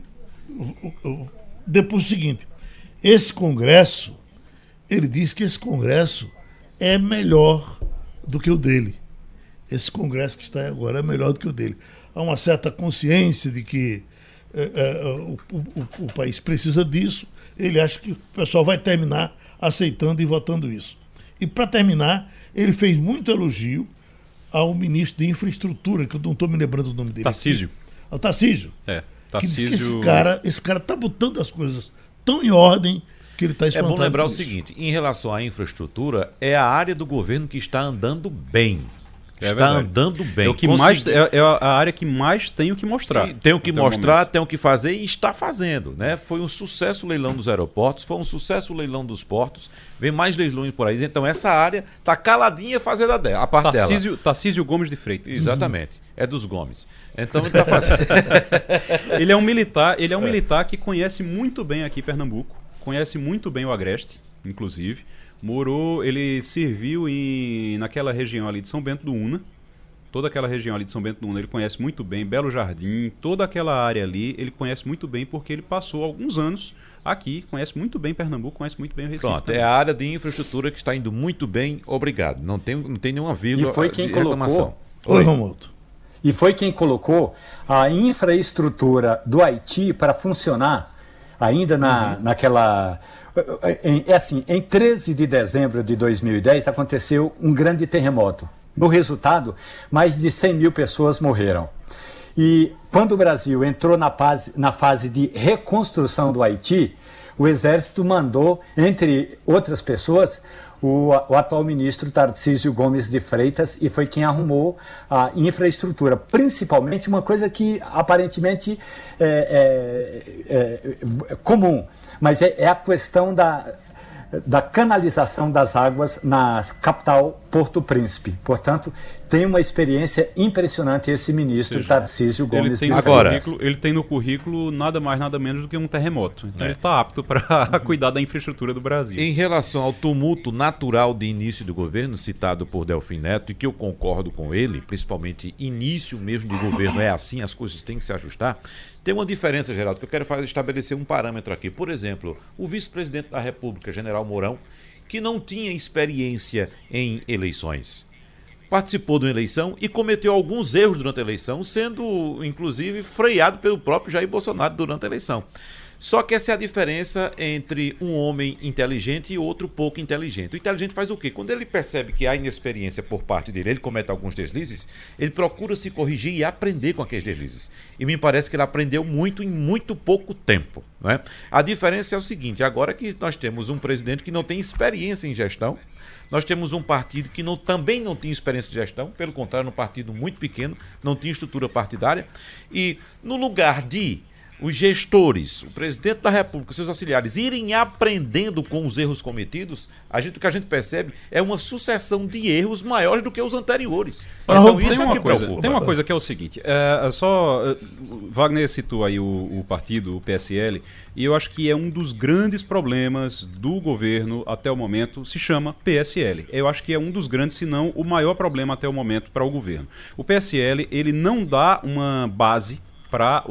depois o seguinte, esse Congresso, ele diz que esse Congresso é melhor do que o dele. Esse Congresso que está agora é melhor do que o dele. Há uma certa consciência de que é, é, o, o, o país precisa disso. Ele acha que o pessoal vai terminar aceitando e votando isso. E para terminar, ele fez muito elogio ao ministro de Infraestrutura, que eu não estou me lembrando o nome dele. Tarcísio. Ao Tarcísio. É. Que diz que esse cara esse cara está botando as coisas tão em ordem que ele está espantado. É bom lembrar o isso. seguinte, em relação à infraestrutura, é a área do governo que está andando bem. É está verdade. andando bem. É, o que mais, é, é a área que mais tem o que mostrar. E tem o que mostrar, tem o que fazer e está fazendo, né? Foi um sucesso o leilão dos aeroportos, foi um sucesso o leilão dos portos, vem mais leilões por aí. Então essa área está caladinha fazendo a, de, a parte Tarcísio, dela. Tarcísio Gomes de Freitas. Exatamente. É dos Gomes. Então ele está fazendo. Ele é um militar, ele é um é. militar que conhece muito bem aqui Pernambuco, conhece muito bem o Agreste, inclusive. Morou, ele serviu em, naquela região ali de São Bento do Una. Toda aquela região ali de São Bento do Una ele conhece muito bem, Belo Jardim, toda aquela área ali ele conhece muito bem porque ele passou alguns anos aqui, conhece muito bem Pernambuco, conhece muito bem o Recife. Pronto, também. É a área de infraestrutura que está indo muito bem, obrigado. Não tem, não tem nenhuma vírgula e foi quem de colocou, reclamação. Oi, Romualdo. E foi quem colocou a infraestrutura do Haiti para funcionar ainda na, uhum. naquela... É assim, em treze de dezembro de dois mil e dez aconteceu um grande terremoto. No resultado, mais de cem mil pessoas morreram. E quando o Brasil entrou na fase, na fase de reconstrução do Haiti, o Exército mandou, entre outras pessoas, o, o atual ministro Tarcísio Gomes de Freitas, e foi quem arrumou a infraestrutura. Principalmente uma coisa que aparentemente é, é, é, é comum, mas é, é a questão da... da canalização das águas na capital Porto Príncipe. Portanto, tem uma experiência impressionante esse ministro seja, Tarcísio Gomes de Freitas. Ele tem no currículo nada mais, nada menos do que um terremoto. Então é. ele está apto para cuidar da infraestrutura do Brasil. Em relação ao tumulto natural de início do governo, citado por Delfim Neto, e que eu concordo com ele, principalmente início mesmo de governo é assim, as coisas têm que se ajustar, tem uma diferença, Geraldo, que eu quero fazer, estabelecer um parâmetro aqui. Por exemplo, o vice-presidente da República, General Mourão, que não tinha experiência em eleições. participou de uma eleição e cometeu alguns erros durante a eleição, sendo, inclusive, freado pelo próprio Jair Bolsonaro durante a eleição. Só que essa é a diferença entre um homem inteligente e outro pouco inteligente. O inteligente faz o quê? Quando ele percebe que há inexperiência por parte dele, ele comete alguns deslizes, ele procura se corrigir e aprender com aqueles deslizes. E me parece que ele aprendeu muito em muito pouco tempo, né? A diferença é o seguinte, agora que nós temos um presidente que não tem experiência em gestão, nós temos um partido que não, também não tinha experiência de gestão, pelo contrário, um partido muito pequeno, não tinha estrutura partidária, e no lugar de os gestores, o presidente da República, seus auxiliares, irem aprendendo com os erros cometidos, a gente, o que a gente percebe é uma sucessão de erros maiores do que os anteriores. Então, tem, isso uma é que coisa, tem uma coisa que é o seguinte, é, só, Wagner citou aí o, o partido, o P S L, e eu acho que é um dos grandes problemas do governo até o momento, se chama P S L. Eu acho que é um dos grandes, se não o maior problema até o momento para o governo. O P S L, ele não dá uma base para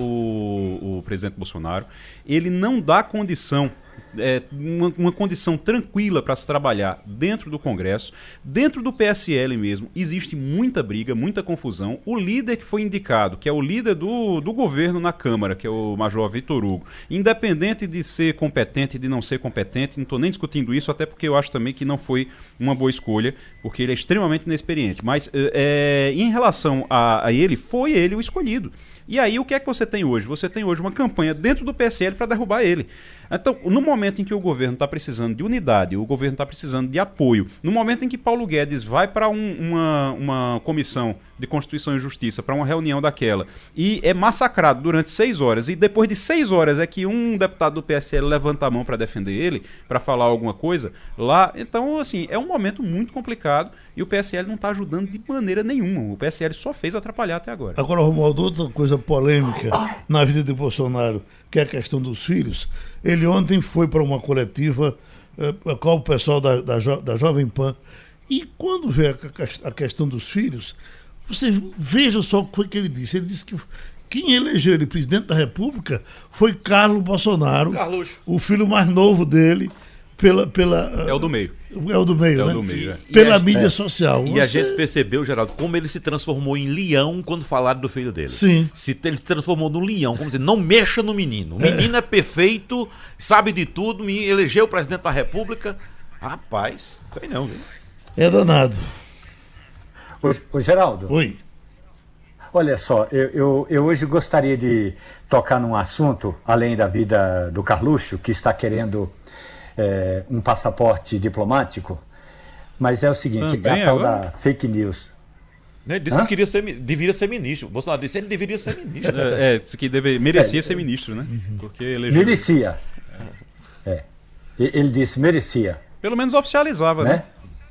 o, o presidente Bolsonaro, ele não dá condição, é, uma, uma condição tranquila para se trabalhar dentro do Congresso, dentro do P S L mesmo, existe muita briga, muita confusão. O líder que foi indicado, que é o líder do, do governo na Câmara, que é o Major Vitor Hugo, independente de ser competente e de não ser competente, não estou nem discutindo isso, até porque eu acho também que não foi uma boa escolha, porque ele é extremamente inexperiente, mas é, em relação a, a ele, foi ele o escolhido. E aí, o que é que você tem hoje? Você tem hoje uma campanha dentro do P S L para derrubar ele. Então, no momento em que o governo está precisando de unidade, o governo está precisando de apoio, no momento em que Paulo Guedes vai para um, uma, uma comissão de Constituição e Justiça, para uma reunião daquela, e é massacrado durante seis horas, e depois de seis horas é que um deputado do P S L levanta a mão para defender ele, para falar alguma coisa lá, então, assim, é um momento muito complicado, e o P S L não está ajudando de maneira nenhuma. O P S L só fez atrapalhar até agora. Agora, Romualdo, outra coisa polêmica na vida de Bolsonaro, que é a questão dos filhos. Ele ontem foi para uma coletiva uh, com o pessoal da, da, jo, da Jovem Pan, e quando vê a, a questão dos filhos, você veja só o que foi que ele disse. Ele disse que quem elegeu ele presidente da República foi Carlos Bolsonaro, Carluxo, o filho mais novo dele, pela, pela, é o do meio. É o do meio, é né? o do meio, é. Pela a, mídia é. social. E Você... a gente percebeu, Geraldo, como ele se transformou em leão quando falaram do filho dele. Sim. Se, ele se transformou num leão, como dizer, não mexa no menino. O menino é, é perfeito, sabe de tudo, me elegeu presidente da República. Rapaz, sei não, viu? É danado. Ô, ô Geraldo. Oi. Olha só, eu, eu, eu hoje gostaria de tocar num assunto, além da vida do Carluxo, que está querendo é, um passaporte diplomático, mas é o seguinte, Também é a tal agora? da fake news. Ele disse Hã? que queria ser, deveria ser ministro. O Bolsonaro disse que ele deveria ser ministro. É, é disse que deve, merecia é, ser ministro, né? Porque elegeu... Merecia. É. Ele disse merecia. Pelo menos oficializava, né? né?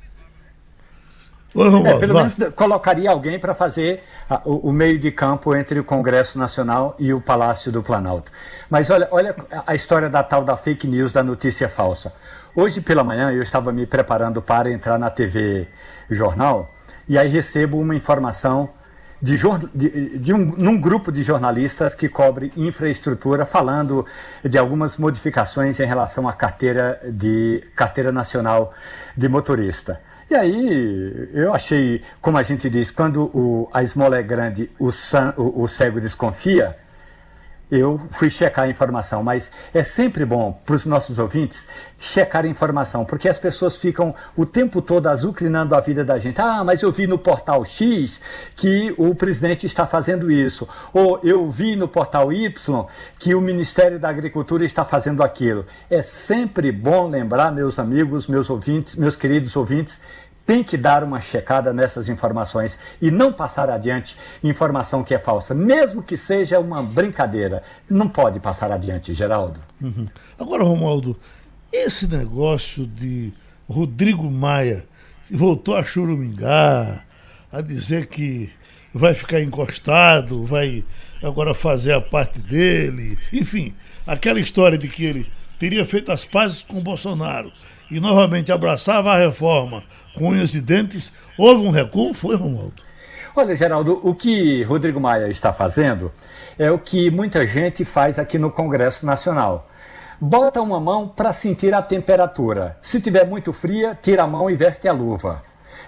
É, pelo menos colocaria alguém para fazer a, o, o meio de campo entre o Congresso Nacional e o Palácio do Planalto. Mas olha, olha a história da tal da fake news, da notícia falsa. Hoje pela manhã eu estava me preparando para entrar na T V Jornal e aí recebo uma informação de, de, de um num grupo de jornalistas que cobre infraestrutura, falando de algumas modificações em relação à carteira, de, carteira nacional de motorista. E aí, eu achei, como a gente diz, quando o, a esmola é grande, o, san, o, o cego desconfia, eu fui checar a informação. Mas é sempre bom para os nossos ouvintes checar a informação, porque as pessoas ficam o tempo todo azucrinando a vida da gente. Ah, mas eu vi no portal X que o presidente está fazendo isso. Ou eu vi no portal Y que o Ministério da Agricultura está fazendo aquilo. É sempre bom lembrar, meus amigos, meus ouvintes, meus queridos ouvintes, tem que dar uma checada nessas informações e não passar adiante informação que é falsa, mesmo que seja uma brincadeira. Não pode passar adiante, Geraldo. Uhum. Agora, Romualdo, esse negócio de Rodrigo Maia, que voltou a chorumingar, a dizer que vai ficar encostado, vai agora fazer a parte dele, enfim, aquela história de que ele teria feito as pazes com o Bolsonaro e novamente abraçava a reforma com unhas e dentes, houve um recuo? Foi, Romualdo? Olha, Geraldo, o que Rodrigo Maia está fazendo é o que muita gente faz aqui no Congresso Nacional. Bota uma mão para sentir a temperatura. Se tiver muito fria, tira a mão e veste a luva.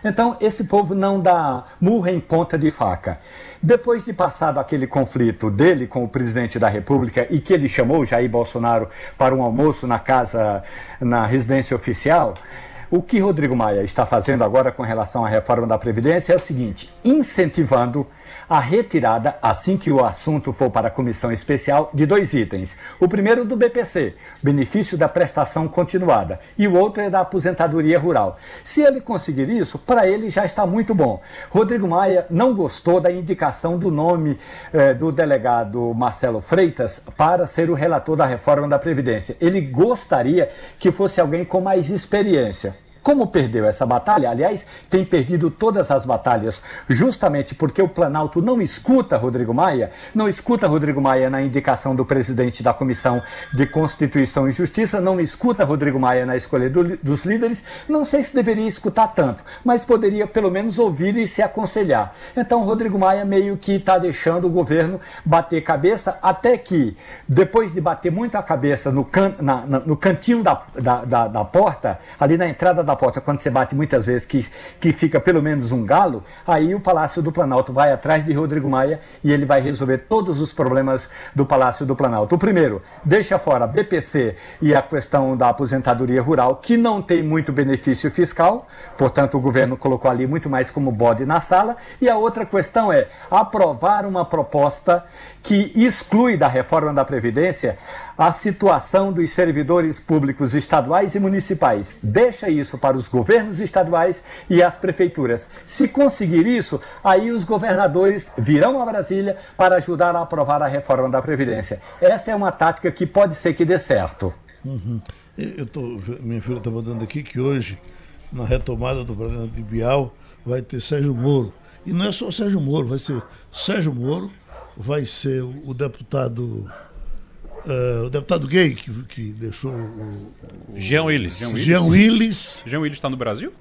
Então, esse povo não dá murro em ponta de faca. Depois de passado aquele conflito dele com o presidente da República e que ele chamou Jair Bolsonaro para um almoço na casa, na residência oficial, o que Rodrigo Maia está fazendo agora com relação à reforma da Previdência é o seguinte: incentivando a retirada, assim que o assunto for para a comissão especial, de dois itens. O primeiro do B P C, benefício da prestação continuada, e o outro é da aposentadoria rural. Se ele conseguir isso, para ele já está muito bom. Rodrigo Maia não gostou da indicação do nome eh, do delegado Marcelo Freitas para ser o relator da reforma da Previdência. Ele gostaria que fosse alguém com mais experiência. Como perdeu essa batalha, aliás, tem perdido todas as batalhas justamente porque o Planalto não escuta Rodrigo Maia, não escuta Rodrigo Maia na indicação do presidente da Comissão de Constituição e Justiça, não escuta Rodrigo Maia na escolha do, dos líderes, não sei se deveria escutar tanto, mas poderia pelo menos ouvir e se aconselhar. Então Rodrigo Maia meio que está deixando o governo bater cabeça, até que, depois de bater muito a cabeça no, can, na, na, no cantinho da, da, da, da porta, ali na entrada da porta, quando você bate muitas vezes que, que fica pelo menos um galo, aí o Palácio do Planalto vai atrás de Rodrigo Maia e ele vai resolver todos os problemas do Palácio do Planalto. O primeiro, deixa fora B P C e a questão da aposentadoria rural, que não tem muito benefício fiscal, portanto o governo colocou ali muito mais como bode na sala, e a outra questão é aprovar uma proposta que exclui da reforma da Previdência a situação dos servidores públicos estaduais e municipais. Deixa isso para os governos estaduais e as prefeituras. Se conseguir isso, aí os governadores virão a Brasília para ajudar a aprovar a reforma da Previdência. Essa é uma tática que pode ser que dê certo. Uhum. Eu tô, minha filha está mandando aqui que hoje, na retomada do programa de Bial, vai ter Sérgio Moro. E não é só Sérgio Moro, vai ser Sérgio Moro, vai ser o, o deputado... Uh, o deputado gay que, que deixou o, o Jean Willis. Jean Willis. Jean Willis está no Brasil?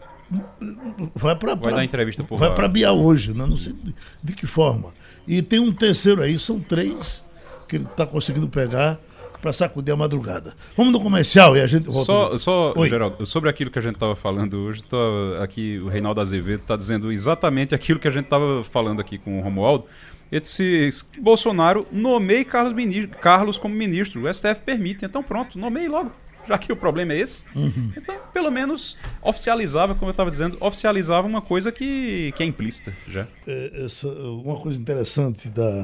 Vai para vai dar entrevista por vai para Bial hoje, né? Não sei de, de que forma. E tem um terceiro aí, são três que ele está conseguindo pegar para sacudir a madrugada. Vamos no comercial e a gente volta. Só, só Geraldo, sobre aquilo que a gente estava falando hoje, tô aqui o Reinaldo Azevedo está dizendo exatamente aquilo que a gente estava falando aqui com o Romualdo. Ele disse que Bolsonaro nomeie Carlos, ministro, Carlos como ministro. O S T F permite, então pronto, nomeie logo, já que o problema é esse. Uhum. Então, pelo menos, oficializava, como eu estava dizendo, oficializava uma coisa que, que é implícita já. É, essa, uma coisa interessante da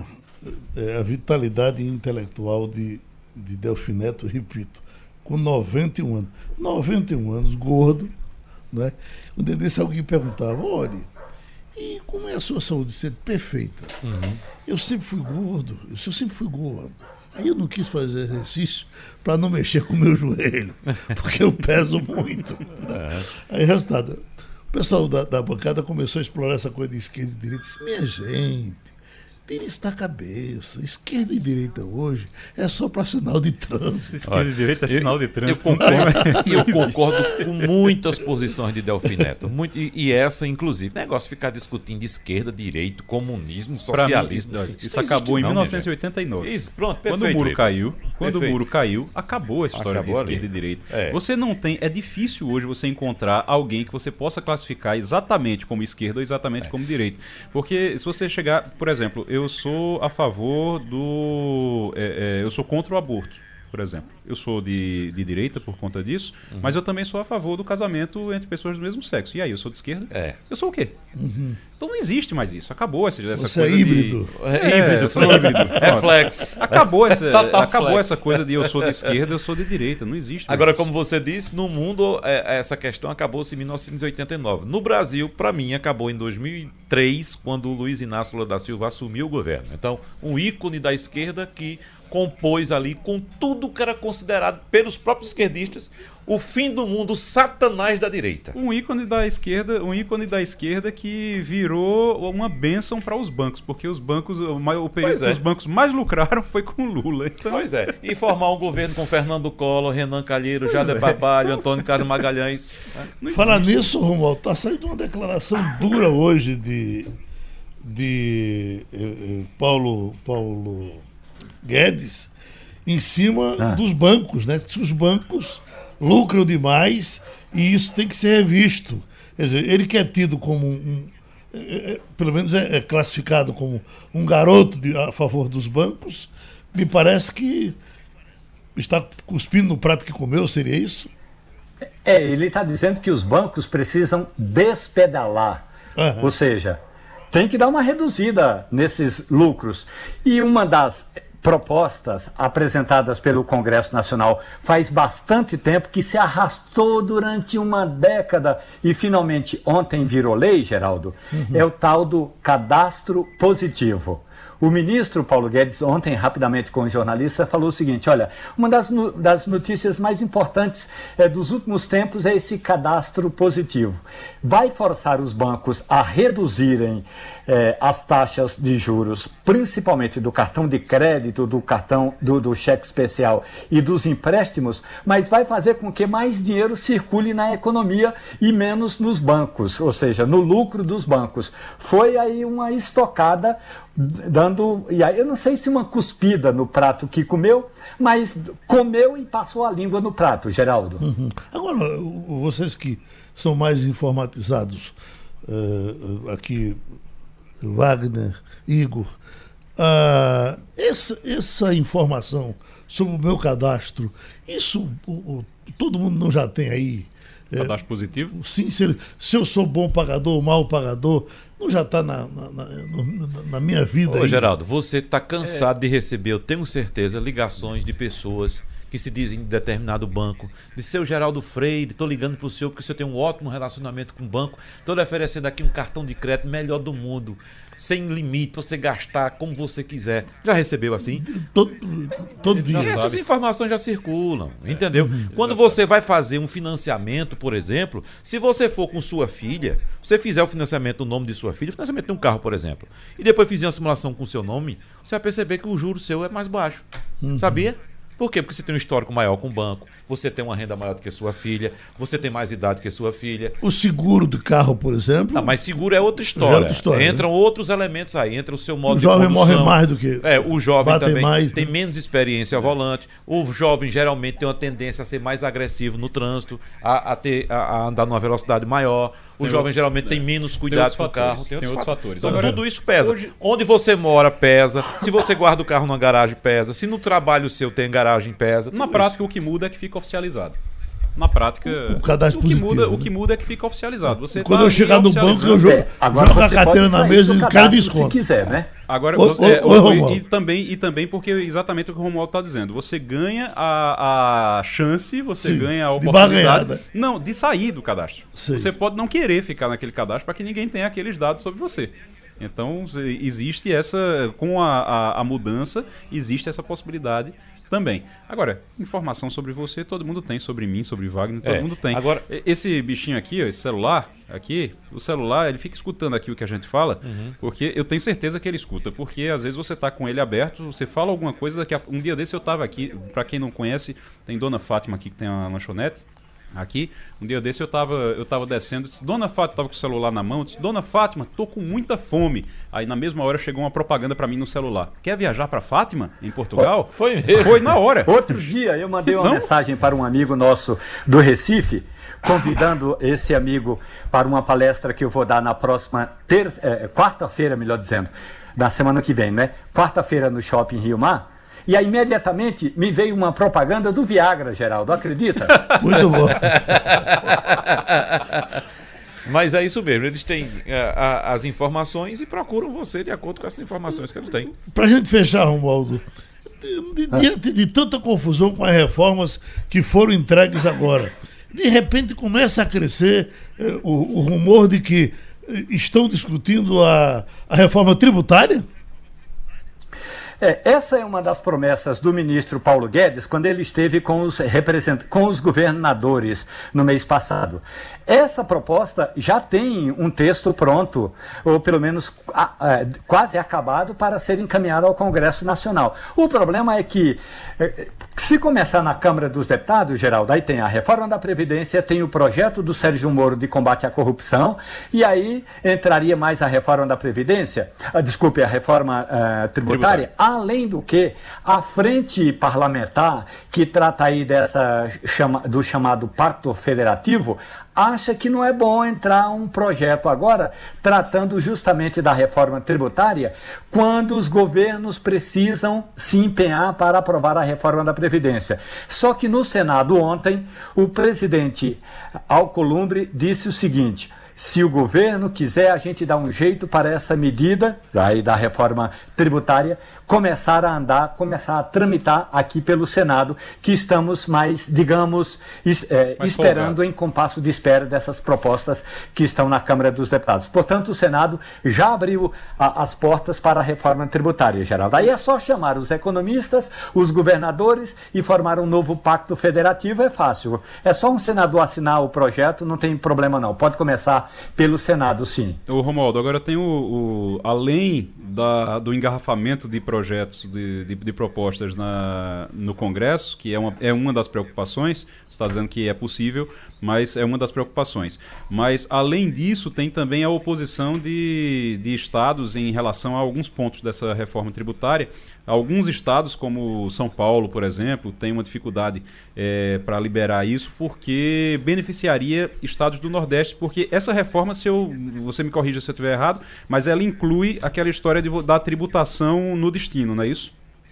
é a vitalidade intelectual de, de Delfim Neto, repito, com noventa e um anos. noventa e um anos, gordo, né? Um dia desse alguém perguntava, olha, e como é a sua saúde? Ser perfeita. Uhum. Eu sempre fui gordo, eu sempre fui gordo. Aí eu não quis fazer exercício para não mexer com o meu joelho, porque eu peso muito. Né? Aí, resultado, o pessoal da, da bancada começou a explorar essa coisa de esquerda e direita. Disse, minha gente, tira isso da cabeça. Esquerda e direita hoje é só para sinal de trânsito. Esquerda Olha, e direita é sinal eu, de trânsito. Eu concordo, eu concordo com muitas posições de Delfim Neto. Muito, e, e essa, inclusive, negócio de ficar discutindo esquerda, direito, comunismo, socialismo. Mim, isso, isso acabou em mil novecentos e oitenta e nove. Isso, pronto, perfeito. Quando o muro caiu, quando perfeito. o muro caiu, acabou a história acabou de esquerda ali. e direita. É. Você não tem, é difícil hoje você encontrar alguém que você possa classificar exatamente como esquerda ou exatamente é. como direita. Porque se você chegar, por exemplo, eu sou a favor do... É, é, eu sou contra o aborto, por exemplo. Eu sou de, de direita por conta disso, uhum. mas eu também sou a favor do casamento entre pessoas do mesmo sexo. E aí, eu sou de esquerda? É. Eu sou o quê? Uhum. Então não existe mais isso. Acabou essa, essa Você coisa é híbrido. de... É, híbrido. Eu sou híbrido. É flex. Acabou, essa, tá acabou flex. essa coisa de eu sou de esquerda, eu sou de direita. Não existe mais. Agora, isso. como você disse, no mundo é, essa questão acabou-se em mil novecentos e oitenta e nove. No Brasil, para mim, acabou em dois mil e três, quando o Luiz Inácio Lula da Silva assumiu o governo. Então, um ícone da esquerda que compôs ali com tudo que era considerado pelos próprios esquerdistas o fim do mundo, o satanás da direita. Um ícone da esquerda, um ícone da esquerda que virou uma bênção para os bancos, porque os bancos, o período é. que os bancos mais lucraram foi com Lula. Então... Pois é. E formar um governo com Fernando Collor, Renan Calheiro, Jader é. Barbalho, Antônio Carlos Magalhães. Né? Falar nisso, Romualdo, está saindo uma declaração dura hoje de, de eh, eh, Paulo, Paulo Guedes em cima ah. dos bancos, né? Se os bancos lucram demais e isso tem que ser revisto. Quer dizer, ele que é tido como um, um é, é, pelo menos é, é classificado como um garoto de, a favor dos bancos, me parece que está cuspindo no prato que comeu, seria isso? É, ele está dizendo que os bancos precisam despedalar, uhum. Ou seja, tem que dar uma reduzida nesses lucros. E uma das propostas apresentadas pelo Congresso Nacional faz bastante tempo, que se arrastou durante uma década e finalmente ontem virou lei, Geraldo, uhum. É o tal do cadastro positivo. O ministro Paulo Guedes, ontem, rapidamente com o jornalista, falou o seguinte: olha, uma das, no, das notícias mais importantes é, dos últimos tempos é esse cadastro positivo. Vai forçar os bancos a reduzirem é, as taxas de juros, principalmente do cartão de crédito, do cartão do, do cheque especial e dos empréstimos, mas vai fazer com que mais dinheiro circule na economia e menos nos bancos, ou seja, no lucro dos bancos. Foi aí uma estocada, dando, e aí eu não sei se uma cuspida no prato que comeu, mas comeu e passou a língua no prato, Geraldo. Uhum. Agora, vocês que são mais informatizados, uh, aqui, Wagner, Igor, uh, essa, essa informação sobre o meu cadastro, isso o, o, todo mundo não já tem aí? Cadastro é, positivo? Sim, se, se eu sou bom pagador ou mau pagador, não já está na, na, na, na minha vida. Ô, aí. Geraldo, você está cansado é. de receber, eu tenho certeza, ligações de pessoas que se dizem de determinado banco, de seu Geraldo Freire, estou ligando para o senhor porque o senhor tem um ótimo relacionamento com o banco, estou lhe oferecendo aqui um cartão de crédito melhor do mundo, sem limite, para você gastar como você quiser. Já recebeu assim? Todo, todo dia. Essas sabe. informações já circulam, é. entendeu? Uhum. Quando você vai fazer um financiamento, por exemplo, se você for com sua filha, você fizer o financiamento no nome de sua filha, o financiamento de um carro, por exemplo, e depois fizer uma simulação com o seu nome, você vai perceber que o juro seu é mais baixo. Uhum. Sabia? Por quê? Porque você tem um histórico maior com o banco, você tem uma renda maior do que sua filha, você tem mais idade que sua filha. O seguro do carro, por exemplo... Ah, mas seguro é outra história. É outra história, Entram né? outros elementos aí, entra o seu modo de condução. O jovem morre mais do que... É, o jovem também mais, tem né? menos experiência ao volante. O jovem geralmente tem uma tendência a ser mais agressivo no trânsito, a, a, ter, a, a andar numa velocidade maior. O tem jovem outros, geralmente é. tem menos cuidado com o carro. Tem, tem outros fatores. Então, Agora, tudo isso pesa. Hoje... Onde você mora pesa. Se você guarda o carro numa garagem, pesa. Se no trabalho seu tem garagem, pesa. Na prática, isso. o que muda é que fica oficializado. Na prática, o, cadastro o, que positivo, muda, né? o que muda é que fica oficializado. Você Quando tá eu chegar no banco, eu jogo, é, agora jogo a carteira na mesa e quero desconto. Se quiser, né? Agora, ô, você, é, ô, ô, e, e, também, e também porque exatamente o que o Romualdo está dizendo. Você ganha a, a chance, você Sim, ganha a oportunidade. De não, de sair do cadastro. Sim. Você pode não querer ficar naquele cadastro para que ninguém tenha aqueles dados sobre você. Então, existe essa, com a, a, a mudança, existe essa possibilidade também. Agora, informação sobre você, todo mundo tem, sobre mim, sobre Wagner, todo é, mundo tem. Agora, esse bichinho aqui, ó, esse celular, aqui, o celular, ele fica escutando aqui o que a gente fala, uhum. porque eu tenho certeza que ele escuta, porque às vezes você tá com ele aberto, você fala alguma coisa, daqui a, um dia desse eu tava aqui, para quem não conhece, tem Dona Fátima aqui que tem uma lanchonete, aqui, um dia desse eu tava, eu tava descendo, disse, Dona Fátima, tava com o celular na mão, disse, Dona Fátima, tô com muita fome. Aí na mesma hora chegou uma propaganda pra mim no celular. Quer viajar pra Fátima, em Portugal? Foi mesmo. Foi na hora. Outro dia eu mandei uma então... mensagem para um amigo nosso do Recife, convidando esse amigo para uma palestra que eu vou dar na próxima ter... é, quarta-feira, melhor dizendo, na semana que vem, né? Quarta-feira no Shopping Rio Mar. E aí, imediatamente, me veio uma propaganda do Viagra, Geraldo, acredita? Muito bom. Mas é isso mesmo, eles têm a, a, as informações e procuram você de acordo com essas informações que eles têm. Para a gente fechar, Romualdo, diante de, de, de tanta confusão com as reformas que foram entregues agora, de repente começa a crescer eh, o, o rumor de que eh, estão discutindo a, a reforma tributária? É, essa é uma das promessas do ministro Paulo Guedes quando ele esteve com os, represent... com os governadores no mês passado. Essa proposta já tem um texto pronto, ou pelo menos a, a, quase acabado, para ser encaminhado ao Congresso Nacional. O problema é que, se começar na Câmara dos Deputados, Geraldo, aí tem a reforma da Previdência, tem o projeto do Sérgio Moro de combate à corrupção, e aí entraria mais a reforma da Previdência, a, desculpe, a reforma uh, tributária, tributária, além do que a frente parlamentar, que trata aí dessa, chama, do chamado Pacto Federativo, acha que não é bom entrar um projeto agora tratando justamente da reforma tributária quando os governos precisam se empenhar para aprovar a reforma da Previdência. Só que no Senado ontem, o presidente Alcolumbre disse o seguinte: se o governo quiser, a gente dá um jeito para essa medida aí da reforma tributária começar a andar, começar a tramitar aqui pelo Senado, que estamos mais, digamos, es, é, mais esperando folgado. Em compasso de espera dessas propostas que estão na Câmara dos Deputados. Portanto, o Senado já abriu a, as portas para a reforma tributária, Geraldo. Aí é só chamar os economistas, os governadores e formar um novo pacto federativo, é fácil. É só um senador assinar o projeto, não tem problema não. Pode começar pelo Senado, sim. Ô Romualdo, agora tem o, o além da, do engarrafamento de projetos, de, de, de propostas na, no Congresso, que é uma, é uma das preocupações, você está dizendo que é possível, mas é uma das preocupações. Mas, além disso, tem também a oposição de, de estados em relação a alguns pontos dessa reforma tributária. Alguns estados, como São Paulo, por exemplo, têm uma dificuldade é, para liberar isso, porque beneficiaria estados do Nordeste, porque essa reforma, se eu, você me corrija se eu estiver errado, mas ela inclui aquela história de, da tributação no destino, não é isso?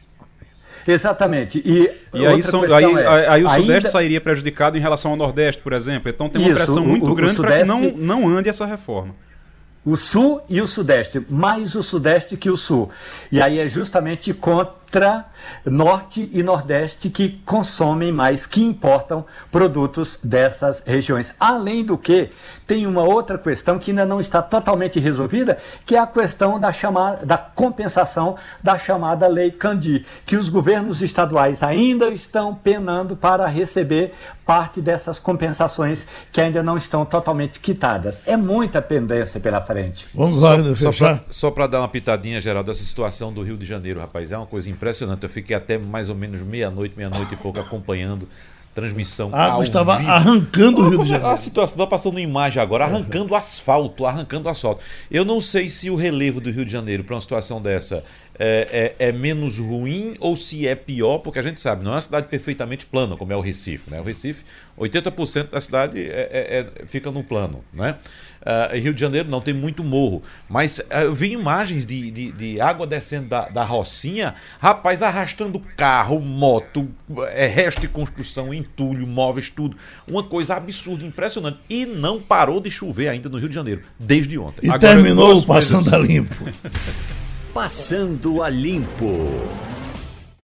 Exatamente. E, e aí, são, aí, é, aí o Sudeste ainda... sairia prejudicado em relação ao Nordeste, por exemplo. Então tem uma isso, pressão muito o, o, grande para que não, não ande essa reforma. O Sul e o Sudeste, mais o Sudeste que o Sul. E aí é justamente contra Norte e Nordeste que consomem mais, que importam produtos dessas regiões. Além do que, tem uma outra questão que ainda não está totalmente resolvida, que é a questão da, chamada, da compensação da chamada Lei Candir, que os governos estaduais ainda estão penando para receber parte dessas compensações que ainda não estão totalmente quitadas. É muita pendência pela frente. Vamos lá, só para dar uma pitadinha geral dessa situação do Rio de Janeiro, rapaz, é uma coisa impressionante. Eu fiquei até mais ou menos meia-noite, meia-noite e pouco acompanhando transmissão. A água estava vivo. Arrancando o Rio de Janeiro. A situação está passando imagem agora, arrancando o asfalto, arrancando o asfalto. Eu não sei se o relevo do Rio de Janeiro para uma situação dessa é, é, é menos ruim ou se é pior, porque a gente sabe, não é uma cidade perfeitamente plana, como é o Recife, né? O Recife, oitenta por cento da cidade é, é, é, fica no plano, né? Uh, Rio de Janeiro não, tem muito morro, mas uh, eu vi imagens de, de, de água descendo da, da Rocinha, rapaz, arrastando carro, moto, é, resto de construção, entulho, móveis, tudo, uma coisa absurda, impressionante, e não parou de chover ainda no Rio de Janeiro, desde ontem. E agora, terminou o Passando a Limpo. Passando a Limpo.